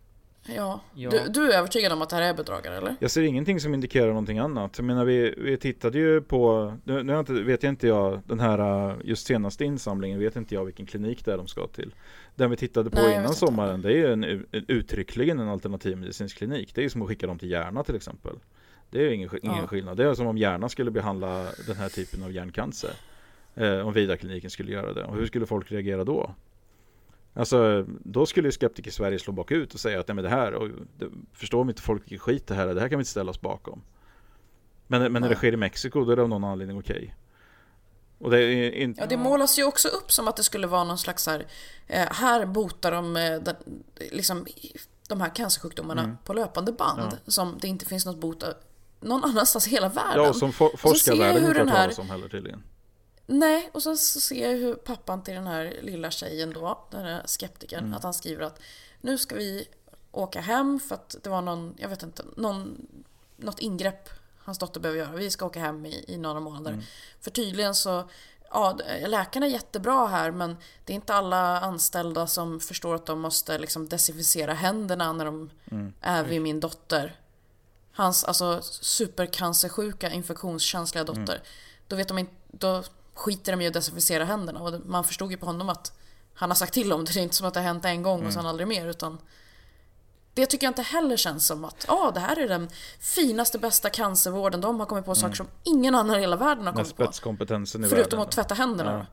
E: Ja,
F: Ja.
E: Du, du är övertygad om att det här är bedragare, eller?
D: Jag ser ingenting som indikerar någonting annat. Jag menar, vi, vi tittade ju på, nu, nu inte, vet jag inte jag, den här just senaste insamlingen, vet inte jag vilken klinik det är de ska till. Den vi tittade på
E: Nej,
D: innan sommaren, det är ju en, en, uttryckligen en alternativmedicinsk klinik. Det är ju som att skicka dem till Järna till exempel. Det är ju ingen, ingen
E: Ja.
D: skillnad. Det är som om Järna skulle behandla den här typen av hjärncancer. Eh, om Vidarkliniken skulle göra det. Och hur skulle folk reagera då? Alltså, då skulle ju skeptiker i Sverige slå bakut och säga att nej, men det här, och det, förstår vi inte folk vilken skit det här är, det här kan vi inte ställa oss bakom. Men, men när det sker i Mexiko, då är det av någon anledning okej. Okay. Och det är inte...
E: Ja, det målas ju också upp som att det skulle vara någon slags här, eh, här botar de eh, den, liksom, de här cancersjukdomarna mm. på löpande band, ja. Som det inte finns något bot av någon annanstans i hela världen.
D: Ja, och som for- forskarvärlden inte har
E: här...
D: talat om heller tydligen.
E: Nej, och så ser jag hur pappan till den här lilla tjejen då, den här skeptikern, mm. att han skriver att nu ska vi åka hem för att det var någon, jag vet inte, någon, något ingrepp hans dotter behöver göra. Vi ska åka hem i, i några månader. Mm. För tydligen så, ja, läkarna är jättebra här, men det är inte alla anställda som förstår att de måste liksom desinficera händerna när de mm. är vid min dotter. Hans, alltså supercancersjuka, infektionskänsliga dotter. Mm. Då vet de inte, då skiter de i att desinficera händerna. Och man förstod ju på honom att han har sagt till om det. Det är inte som att det har hänt en gång och sen aldrig mer, utan det tycker jag inte heller känns som att ja, det här är den finaste, bästa cancervården. De har kommit på saker mm. som ingen annan i hela världen har kommit på.
D: Spetskompetensen i
E: förutom
D: världen,
E: att tvätta händerna.
D: Ja.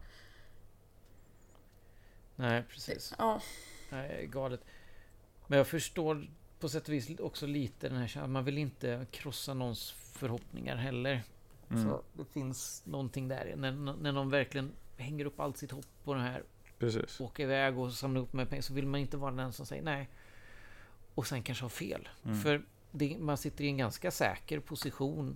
F: Nej, precis.
E: Ja.
F: Nej, galet. Men jag förstår på sätt och vis också lite den här, man vill inte krossa någons förhoppningar heller. Mm. Så det finns någonting där när, när någon verkligen hänger upp allt sitt hopp på den här.
D: Precis.
F: Åker iväg och samlar upp med pengar, så vill man inte vara den som säger nej och sen kanske ha fel. Mm. För det, man sitter i en ganska säker position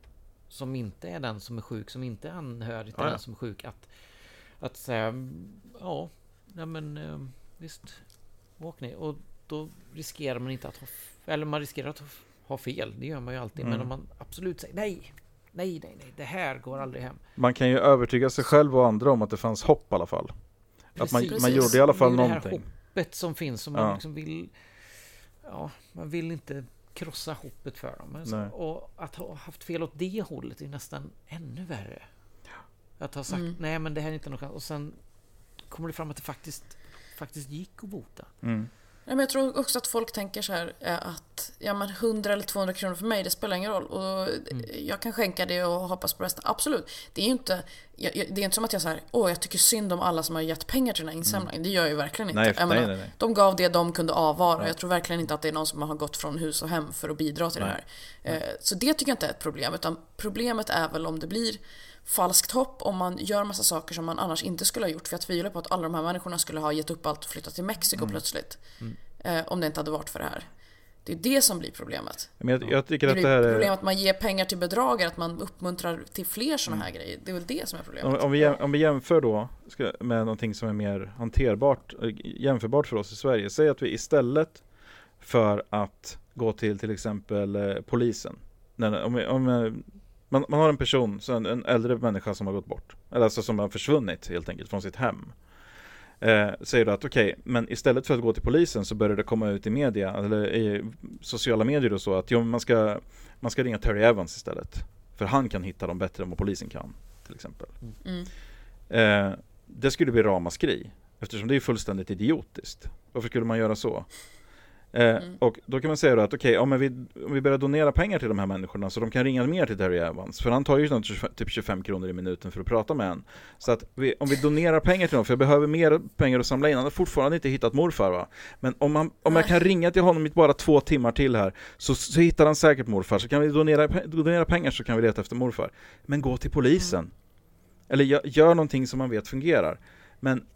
F: som inte är den som är sjuk, som inte är anhörig till ja, ja. den som är sjuk, att, att säga ja, nej men visst, åk ner. Och då riskerar man inte att ha, eller man riskerar att ha fel, det gör man ju alltid, mm. men om man absolut säger nej Nej, nej, nej, det här går aldrig hem.
D: Man kan ju övertyga sig själv och andra om att det fanns hopp i alla fall. Precis, att man, man gjorde i alla fall
F: det
D: någonting.
F: Det här hoppet som finns, som
D: ja.
F: man liksom vill, ja, man vill inte krossa hoppet för dem. Alltså, och att ha haft fel åt det hållet är nästan ännu värre. Att ha sagt, mm. nej men det här är inte något, och sen kommer det fram att det faktiskt, faktiskt gick att bota.
D: Mm.
E: Ja, men jag tror också att folk tänker så här att ja, men hundra eller tvåhundra kronor för mig, det spelar ingen roll. Och mm. jag kan skänka det och hoppas på bästa. Absolut. Det är ju inte, jag, det är inte som att jag så här, åh, jag tycker synd om alla som har gett pengar till den här insamlingen. Mm. Det gör jag ju verkligen inte.
D: Nej,
E: jag
D: nej,
E: menar,
D: nej, nej.
E: De gav det de kunde avvara.
D: Ja.
E: Jag tror verkligen inte att det är någon som har gått från hus och hem för att bidra till nej. det här. Eh, så det tycker jag inte är ett problem. Utan problemet är väl om det blir falskt hopp, om man gör massa saker som man annars inte skulle ha gjort. För jag tvivlar på att alla de här människorna skulle ha gett upp allt och flyttat till Mexiko mm. plötsligt. Mm. Eh, om det inte hade varit för det här. Det är det som blir problemet.
D: Men jag, jag tycker
E: det
D: att det här är
E: problemet att man ger pengar till bedragare, att man uppmuntrar till fler sådana här mm. grejer. Det är väl det som är problemet.
D: Om, om, vi, om vi jämför då med någonting som är mer hanterbart, jämförbart för oss i Sverige. Säg att vi istället för att gå till till exempel eh, polisen. När, om, om, man, man har en person, så en, en äldre människa som har gått bort. Eller alltså som har försvunnit helt enkelt från sitt hem. Eh, säger du att okej, okay, men istället för att gå till polisen så börjar det komma ut i media eller i sociala medier och så att jo, man ska man ska ringa Terry Evans istället, för han kan hitta dem bättre än vad polisen kan, till exempel. Mm. Eh, det skulle bli ramaskri, eftersom det är fullständigt idiotiskt. Varför skulle man göra så? Eh, mm. Och då kan man säga då att okej, okay, om, vi, om vi börjar donera pengar till de här människorna så de kan ringa mer till Terry Evans, för han tar ju typ tjugofem kronor i minuten för att prata med en. Så att vi, om vi donerar pengar till dem, för jag behöver mer pengar att samla in, han har fortfarande inte hittat morfar, va? Men om, han, om jag kan ringa till honom i bara två timmar till här, så, så hittar han säkert morfar, så kan vi donera, donera pengar, så kan vi leta efter morfar. Men gå till polisen. Mm. Eller gör, gör någonting som man vet fungerar. Men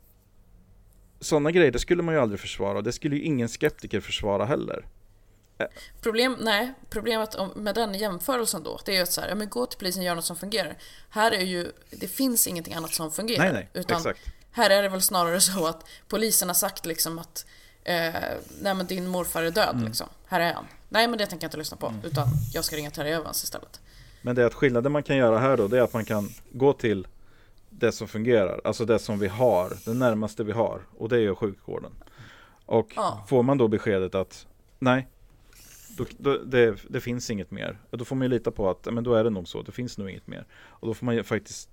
D: sådana grejer, det skulle man ju aldrig försvara. Det skulle ju ingen skeptiker försvara heller.
E: Problem, nej, problemet med den jämförelsen då, det är ju att så här, ja, men gå till polisen och gör något som fungerar. Här är ju, det finns ingenting annat som fungerar.
D: Nej, nej,
E: utan
D: exakt.
E: Här är det väl snarare så att polisen har sagt liksom att eh, nej men din morfar är död mm. liksom. Här är han. Nej men det tänker jag inte lyssna på, mm. utan jag ska ringa Terry Evans istället.
D: Men det är att skillnaden man kan göra här då, det är att man kan gå till det som fungerar, alltså det som vi har, det närmaste vi har, och det är ju sjukvården. Och ja. får man då beskedet att Nej. Då, då, det, det finns inget mer. Då får man ju lita på att men då är det nog så. Det finns nog inget mer. Och då får man ju faktiskt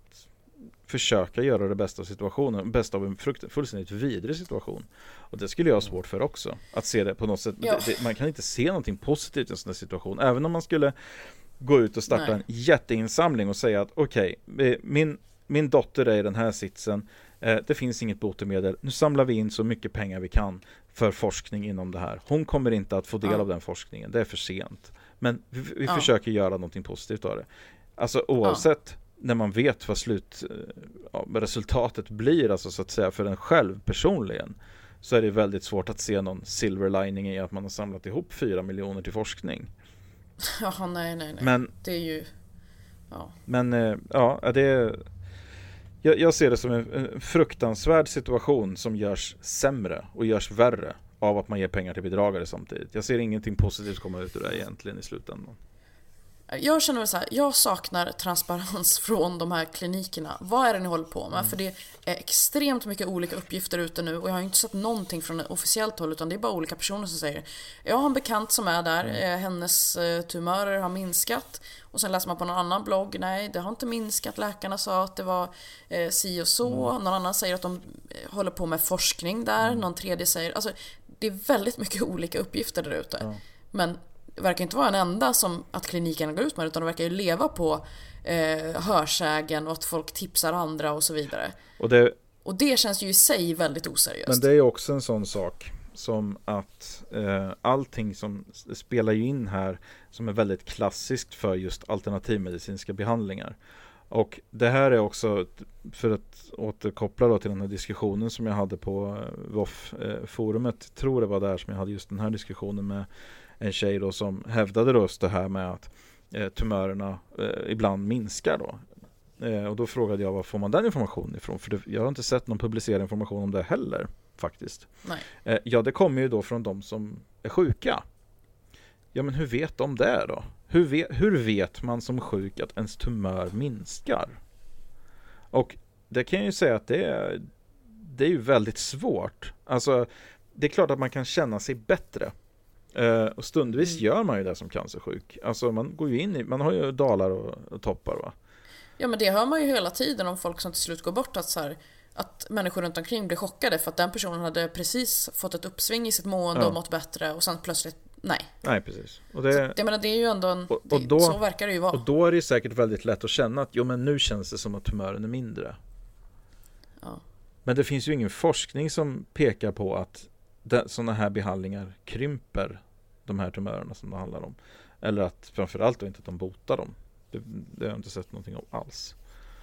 D: försöka göra det bästa av situationen. Bästa av en frukt, fullständigt vidrig situation. Och det skulle jag ha svårt för också. Att se det på något sätt.
E: Ja.
D: Det, det, man kan inte se någonting positivt i en sån här situation. Även om man skulle gå ut och starta Nej. en jätteinsamling och säga att okej, okay, min, min dotter är i den här sitsen. Eh, det finns inget botemedel. Nu samlar vi in så mycket pengar vi kan för forskning inom det här. Hon kommer inte att få del ja. av den forskningen. Det är för sent. Men vi, vi ja. försöker göra någonting positivt av det. Alltså oavsett ja. när man vet vad slut ja, resultatet blir, alltså så att säga för en själv personligen, så är det väldigt svårt att se någon silver lining i att man har samlat ihop fyra miljoner till forskning.
E: Ja, nej, nej, nej.
D: Men,
E: det är ju... Ja.
D: Men, ja, det är... Jag, jag ser det som en, en fruktansvärd situation som görs sämre och görs värre av att man ger pengar till bedragare samtidigt. Jag ser ingenting positivt komma ut ur det egentligen i slutändan.
E: Jag känner väl så här, jag saknar transparens från de här klinikerna. Vad är det ni håller på med? Mm. För det är extremt mycket olika uppgifter ute nu och jag har inte sett någonting från ett officiellt håll, utan det är bara olika personer som säger jag har en bekant som är där, mm. hennes tumörer har minskat, och sen läser man på någon annan blogg, nej det har inte minskat, läkarna sa att det var eh, si och så, mm. någon annan säger att de håller på med forskning där, mm. någon tredje säger, alltså det är väldigt mycket olika uppgifter där ute. Mm. Men det verkar inte vara en enda som att klinikerna går ut med, utan de verkar ju leva på eh, hörsägen och att folk tipsar andra och så vidare.
D: Och det,
E: och det känns ju i sig väldigt oseriöst.
D: Men det är ju också en sån sak som att eh, allting som spelar ju in här som är väldigt klassiskt för just alternativmedicinska behandlingar. Och det här är också, för att återkoppla då till den här diskussionen som jag hade på V O F-forumet, tror det var där som jag hade just den här diskussionen med en tjej då som hävdade just det här med att eh, tumörerna eh, ibland minskar då. Eh, och då frågade jag, var får man den informationen ifrån? För det, jag har inte sett någon publicerad information om det heller, faktiskt.
E: Nej.
D: Eh, ja, det kommer ju då från de som är sjuka. Ja, men hur vet de det då? Hur vet, hur vet man som sjuk att ens tumör minskar? Och det kan jag ju säga att det är, det är ju väldigt svårt. Alltså, det är klart att man kan känna sig bättre. Uh, och stundvis mm. gör man ju det som cancersjuk. Alltså man går ju in i, man har ju dalar och, och toppar, va?
E: Ja, men det hör man ju hela tiden om folk som till slut går bort, att så här, att människor runt omkring blir chockade för att den personen hade precis fått ett uppsving i sitt mående ja. och mått bättre, och sen plötsligt nej.
D: Nej, precis. Och det, så,
E: jag menar, det är ju ändå en,
D: och, och då,
E: det, så verkar det ju vara.
D: Och då är det säkert väldigt lätt att känna att jo, men nu känns det som att tumören är mindre.
E: Ja.
D: Men det finns ju ingen forskning som pekar på att sådana här behandlingar krymper de här tumörerna som det handlar om. Eller att framförallt då inte att de botar dem. Det, det har jag inte sett någonting om alls.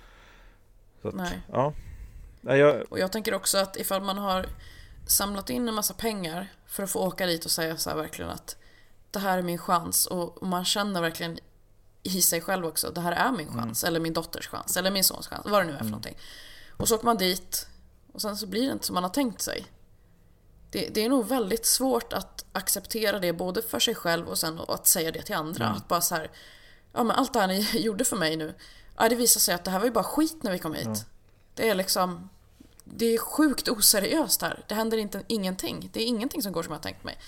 D: Så att,
E: nej.
D: Ja. Nej, jag...
E: Och jag tänker också att ifall man har samlat in en massa pengar för att få åka dit och säga så här verkligen att det här är min chans, och man känner verkligen i sig själv också, det här är min chans, mm. eller min dotters chans, eller min sons chans, vad det nu är för mm. någonting. Och så åker man dit och sen så blir det inte som man har tänkt sig. Det, det är nog väldigt svårt att acceptera det, både för sig själv och sen att säga det till andra. Mm. Att bara så här, ja men allt det här ni gjorde för mig nu, ja, det visar sig att det här var ju bara skit när vi kom hit. Mm. Det är liksom, det är sjukt oseriöst här. Det händer inte ingenting. Det är ingenting som går som jag tänkt mig.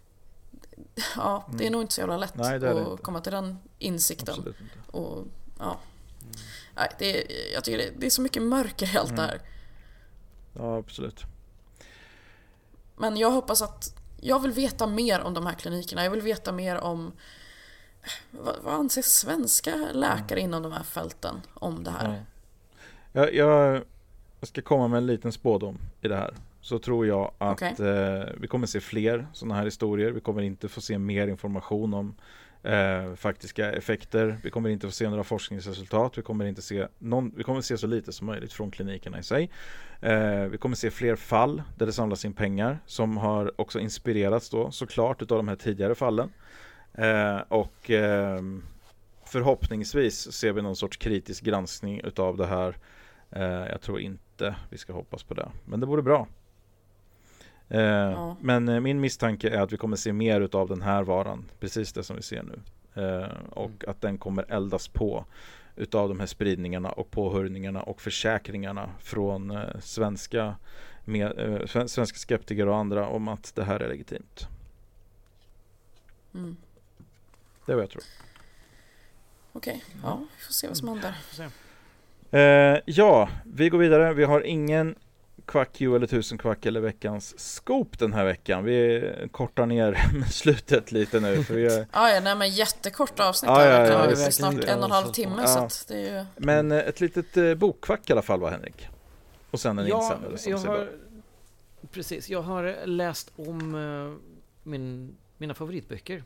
E: Ja, det är mm. nog inte så jävla lätt Nej, att inte. komma till den insikten. Och ja. Mm. Nej, det är, jag tycker det, det är så mycket mörker i allt mm. det här.
D: Ja, absolut.
E: Men jag hoppas att jag vill veta mer om de här klinikerna. Jag vill veta mer om vad, vad anser svenska läkare mm. inom de här fälten om det här.
D: Ja. Jag, jag, jag ska komma med en liten spådom i det här. Så tror jag att okay. eh, vi kommer se fler sådana här historier. Vi kommer inte få se mer information om eh, faktiska effekter. Vi kommer inte få se några forskningsresultat. Vi kommer inte se någon, vi kommer se så lite som möjligt från klinikerna i sig. Eh, vi kommer se fler fall där det samlas in pengar, som har också inspirerats då såklart utav de här tidigare fallen. Eh, och eh, förhoppningsvis ser vi någon sorts kritisk granskning utav det här. Eh, jag tror inte vi ska hoppas på det, men det vore bra. Eh, ja. Men eh, min misstanke är att vi kommer se mer utav den här varan, precis det som vi ser nu. Eh, och mm. att den kommer eldas på utav de här spridningarna och påhörningarna och försäkringarna från eh, svenska, med, eh, svenska skeptiker och andra om att det här är legitimt.
E: Mm.
D: Det är vad jag tror.
E: Okej, okay. Ja, vi får se vad som händer.
D: Eh, ja, vi går vidare. Vi har ingen kvack eller tusen kvack eller veckans scoop den här veckan. Vi kortar ner slutet lite nu. För vi är...
E: ah, ja, nej, men jättekort avsnitt.
D: Ah, ja, ja,
E: ja,
D: ja,
E: det är snart en och en halv timme. Ja. Så att det är ju...
D: Men ett litet eh, bokkvack i alla fall, va, Henrik? Och sen en
F: ja,
D: insändare som
F: jag
D: ser
F: har,
D: bra.
F: Precis, jag har läst om uh, min, mina favoritböcker.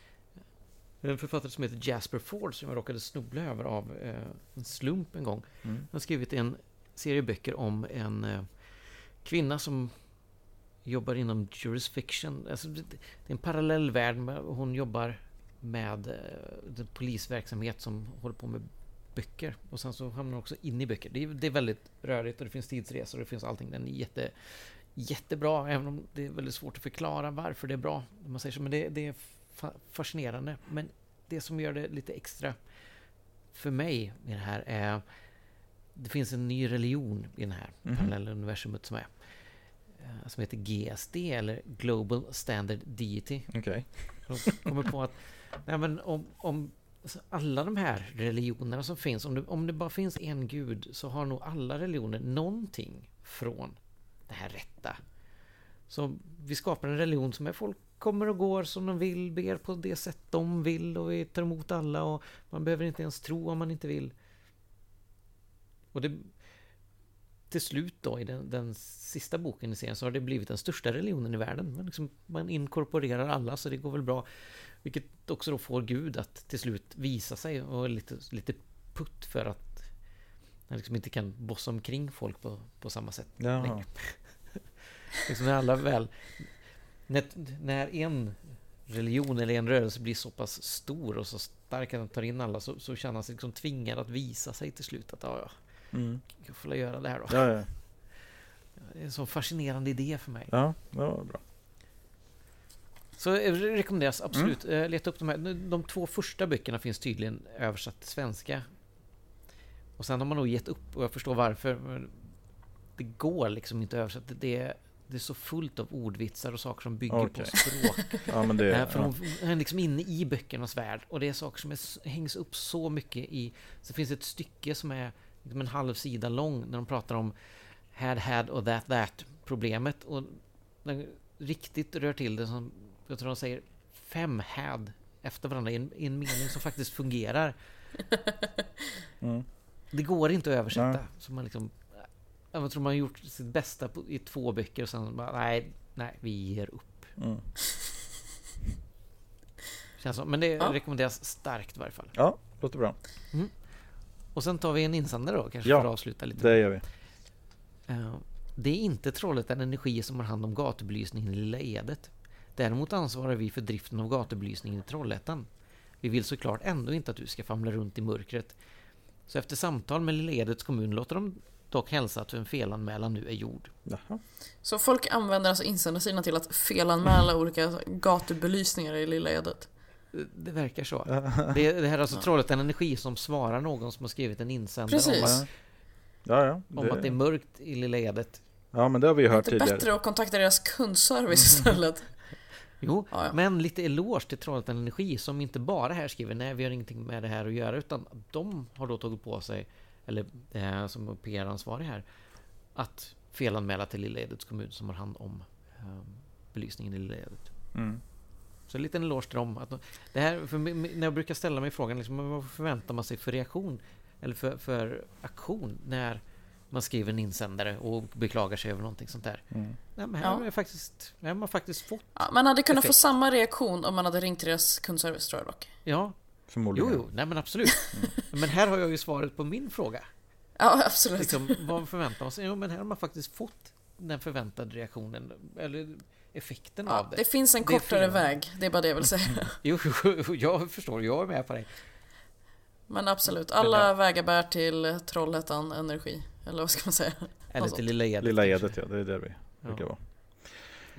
F: En författare som heter Jasper Fforde som jag råkade snubbla över av uh, en slump en gång. Mm. Han har skrivit en serie böcker om en uh, kvinna som jobbar inom jurisdiction. Alltså, det är en parallell värld. Med, hon jobbar med uh, den polisverksamhet som håller på med böcker. Och sen så hamnar hon också in i böcker. Det är, det är väldigt rörigt och det finns tidsresor och det finns allting. Den är jätte, jättebra, även om det är väldigt svårt att förklara varför det är bra. Man säger så, men det, det är fa- fascinerande. Men det som gör det lite extra för mig med det här är det finns en ny religion i den här mm-hmm. parallella universumet som är som heter G S D eller Global Standard Deity.
D: Okay.
F: De kommer på att nej, men om, om alla de här religionerna som finns, om det, om det bara finns en gud så har nog alla religioner någonting från det här rätta. Så vi skapar en religion som är folk kommer och går som de vill, ber på det sätt de vill och vi tar emot alla och man behöver inte ens tro om man inte vill. Och det till slut då i den, den sista boken i serien så har det blivit den största religionen i världen. Man, liksom, man inkorporerar alla så det går väl bra. Vilket också då får Gud att till slut visa sig och lite, lite putt för att han liksom inte kan bossa omkring folk på, på samma sätt. Liksom när alla väl när, när en religion eller en rörelse blir så pass stor och så stark att den tar in alla så, så känner han sig liksom tvingad att visa sig till slut att ja, ja mm. jag får göra det här då.
D: Ja, ja.
F: Det är en så fascinerande idé för mig.
D: Ja, det var bra.
F: Så rekommenderas absolut. Mm. Leta upp de här. De två första böckerna finns tydligen översatt till svenska. Och sen har man nog gett upp och jag förstår varför. Det går liksom inte översatt. Det är, det är så fullt av ordvitsar och saker som bygger okay. på språk.
D: Ja, men det,
F: för
D: ja.
F: hon är liksom inne i böckernas värld. Och det är saker som är, hängs upp så mycket i. Så finns ett stycke som är liksom en halv sida lång när de pratar om had, had och that, that problemet. Och den riktigt rör till det som jag tror de säger fem had efter varandra i en, i en mening som faktiskt fungerar. Mm. Det går inte att översätta. Mm. Så man liksom, jag tror man har gjort sitt bästa på, i två böcker och sen bara, nej, nej, vi ger upp. Mm. Känns så. Men det ja. rekommenderas starkt i varje fall.
D: Ja, låter bra.
F: Mm. Och sen tar vi en insändare då, kanske
D: ja,
F: för att avsluta lite.
D: det gör vi.
F: Uh, det är inte Trollhättan Energi som har hand om gatubelysningen i Lilla Edet. Däremot ansvarar vi för driften av gatubelysningen i Trollhättan. Vi vill såklart ändå inte att du ska famla runt i mörkret. Så efter samtal med Lilla Edets kommun låter de dock hälsa att en felanmälan nu är gjord.
D: Jaha.
E: Så folk använder alltså insändarsidorna till att felanmäla olika gatubelysningar i Lilla Edet?
F: Det verkar så. Det, det här är alltså ja. Trollhättan Energi som svarar någon som har skrivit en insändare
E: Precis.
F: om, att,
D: ja, ja, det...
F: om att det är mörkt i Lilla Edet.
D: Ja, men det har vi hört
E: tidigare. Det är bättre att kontakta deras kundservice istället.
F: Jo,
E: ja, ja.
F: men lite eloge till Trollhättan Energi som inte bara här skriver nej, vi har ingenting med det här att göra, utan de har då tagit på sig, eller eh, som P R-ansvarig här, att felanmäla till Lilla Edets kommun som har hand om eh, belysningen i Lilla Edet. Mm. Så en liten eloge till dem. Att det här, för när jag brukar ställa mig frågan, liksom, vad förväntar man sig för reaktion eller för, för aktion när man skriver en insändare och beklagar sig över någonting sånt där. Mm. Nej, men här
E: ja.
F: har jag faktiskt, här har man faktiskt fått.
E: Ja, man hade kunnat
F: effekt.
E: få samma reaktion om man hade ringt till deras kundservice, tror jag dock.
F: Ja,
D: förmodligen.
F: Jo, jo, nej men absolut. Mm. Men här har jag ju svaret på min fråga.
E: Ja, absolut.
F: Liksom, vad förväntar man sig? Jo, men här har man faktiskt fått den förväntade reaktionen eller effekten
E: ja,
F: av det.
E: Det finns en
F: det
E: kortare väg, det är bara det jag vill säga.
F: Jo, jag förstår, jag är med på det.
E: Men absolut, alla men vägar bär till Trollhättan Energi. Eller vad ska man säga?
F: Eller till Lilla Edet.
D: Lilla Edet, ja, det är där vi brukar
F: ja.
D: vara.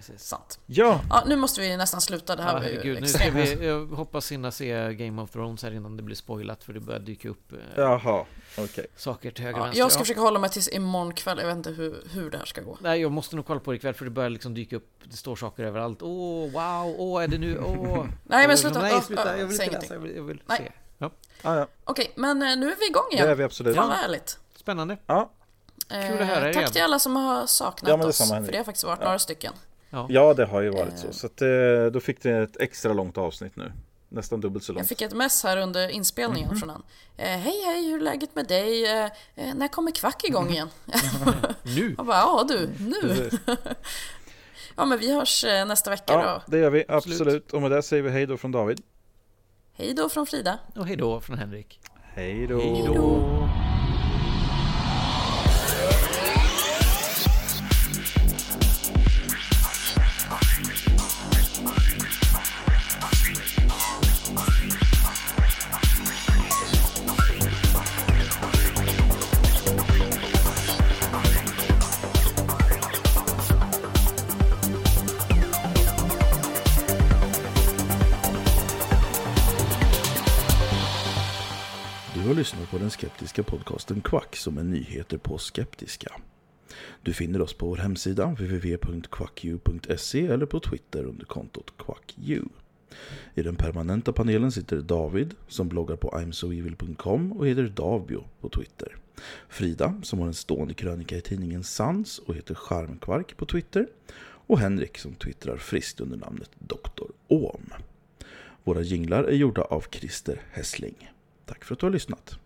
F: Precis.
E: Sant.
D: Ja.
E: Ja, nu måste vi nästan sluta. Det här
F: Ja,
E: var ju
F: herregud, nu ska vi, jag hoppas hinna se Game of Thrones här innan det blir spoilat, för det börjar dyka upp eh,
D: Jaha, okej. Okay.
F: saker till höger
E: ja,
F: och vänster.
E: Jag ska
F: ja.
E: försöka hålla mig tills imorgon kväll. Jag vet inte hur, hur det här ska gå.
F: Nej, jag måste nog kolla på det ikväll, för det börjar liksom dyka upp. Det står saker överallt. Åh, oh, wow, åh, oh, är det nu? Åh.
E: Nej, men sluta.
F: Nej,
E: Oh,
F: sluta. Jag vill
E: säg
F: inte
E: ingenting.
F: läsa, jag vill, jag vill
E: Nej.
F: se. Ja.
D: Ah, ja.
E: Okej, men eh, nu är vi igång igen.
D: Det är vi absolut.
E: Fan vad härligt.
F: Spännande.
D: Ja.
E: Eh,
F: Kul att höra er
E: tack
F: igen.
E: till alla som har saknat
D: Ja, men
E: oss.
D: detsamma,
E: För det har faktiskt varit
D: ja.
E: några stycken.
F: Ja.
D: ja, det har ju varit så. Så att, eh, då fick det ett extra långt avsnitt nu. Nästan dubbelt så långt.
E: Jag fick ett mess här under inspelningen mm-hmm. från en. Eh, hej hej, hur är läget med dig? Eh, eh, när kommer Kvack igång igen?
F: Nu?
E: Jag bara, ja du, nu. Ja, men vi hörs eh, nästa vecka
D: ja,
E: då.
D: Ja, det gör vi, absolut. absolut. Och med det säger vi hej då från David.
E: Hej då från Frida.
F: Och hej då från Henrik.
D: Hej då.
F: Hej då.
J: Du har lyssnat på den skeptiska podcasten Quack som är nyheter på skeptiska. Du finner oss på vår hemsida w w w punkt quacku punkt se eller på Twitter under kontot quacku. I den permanenta panelen sitter David som bloggar på i'm so evil punkt com och heter Davbio på Twitter. Frida som har en stående krönika i tidningen Sans och heter Charmkvark på Twitter. Och Henrik som twittrar friskt under namnet doktor Ohm. Våra jinglar är gjorda av Christer Hessling. Tack för att du har lyssnat.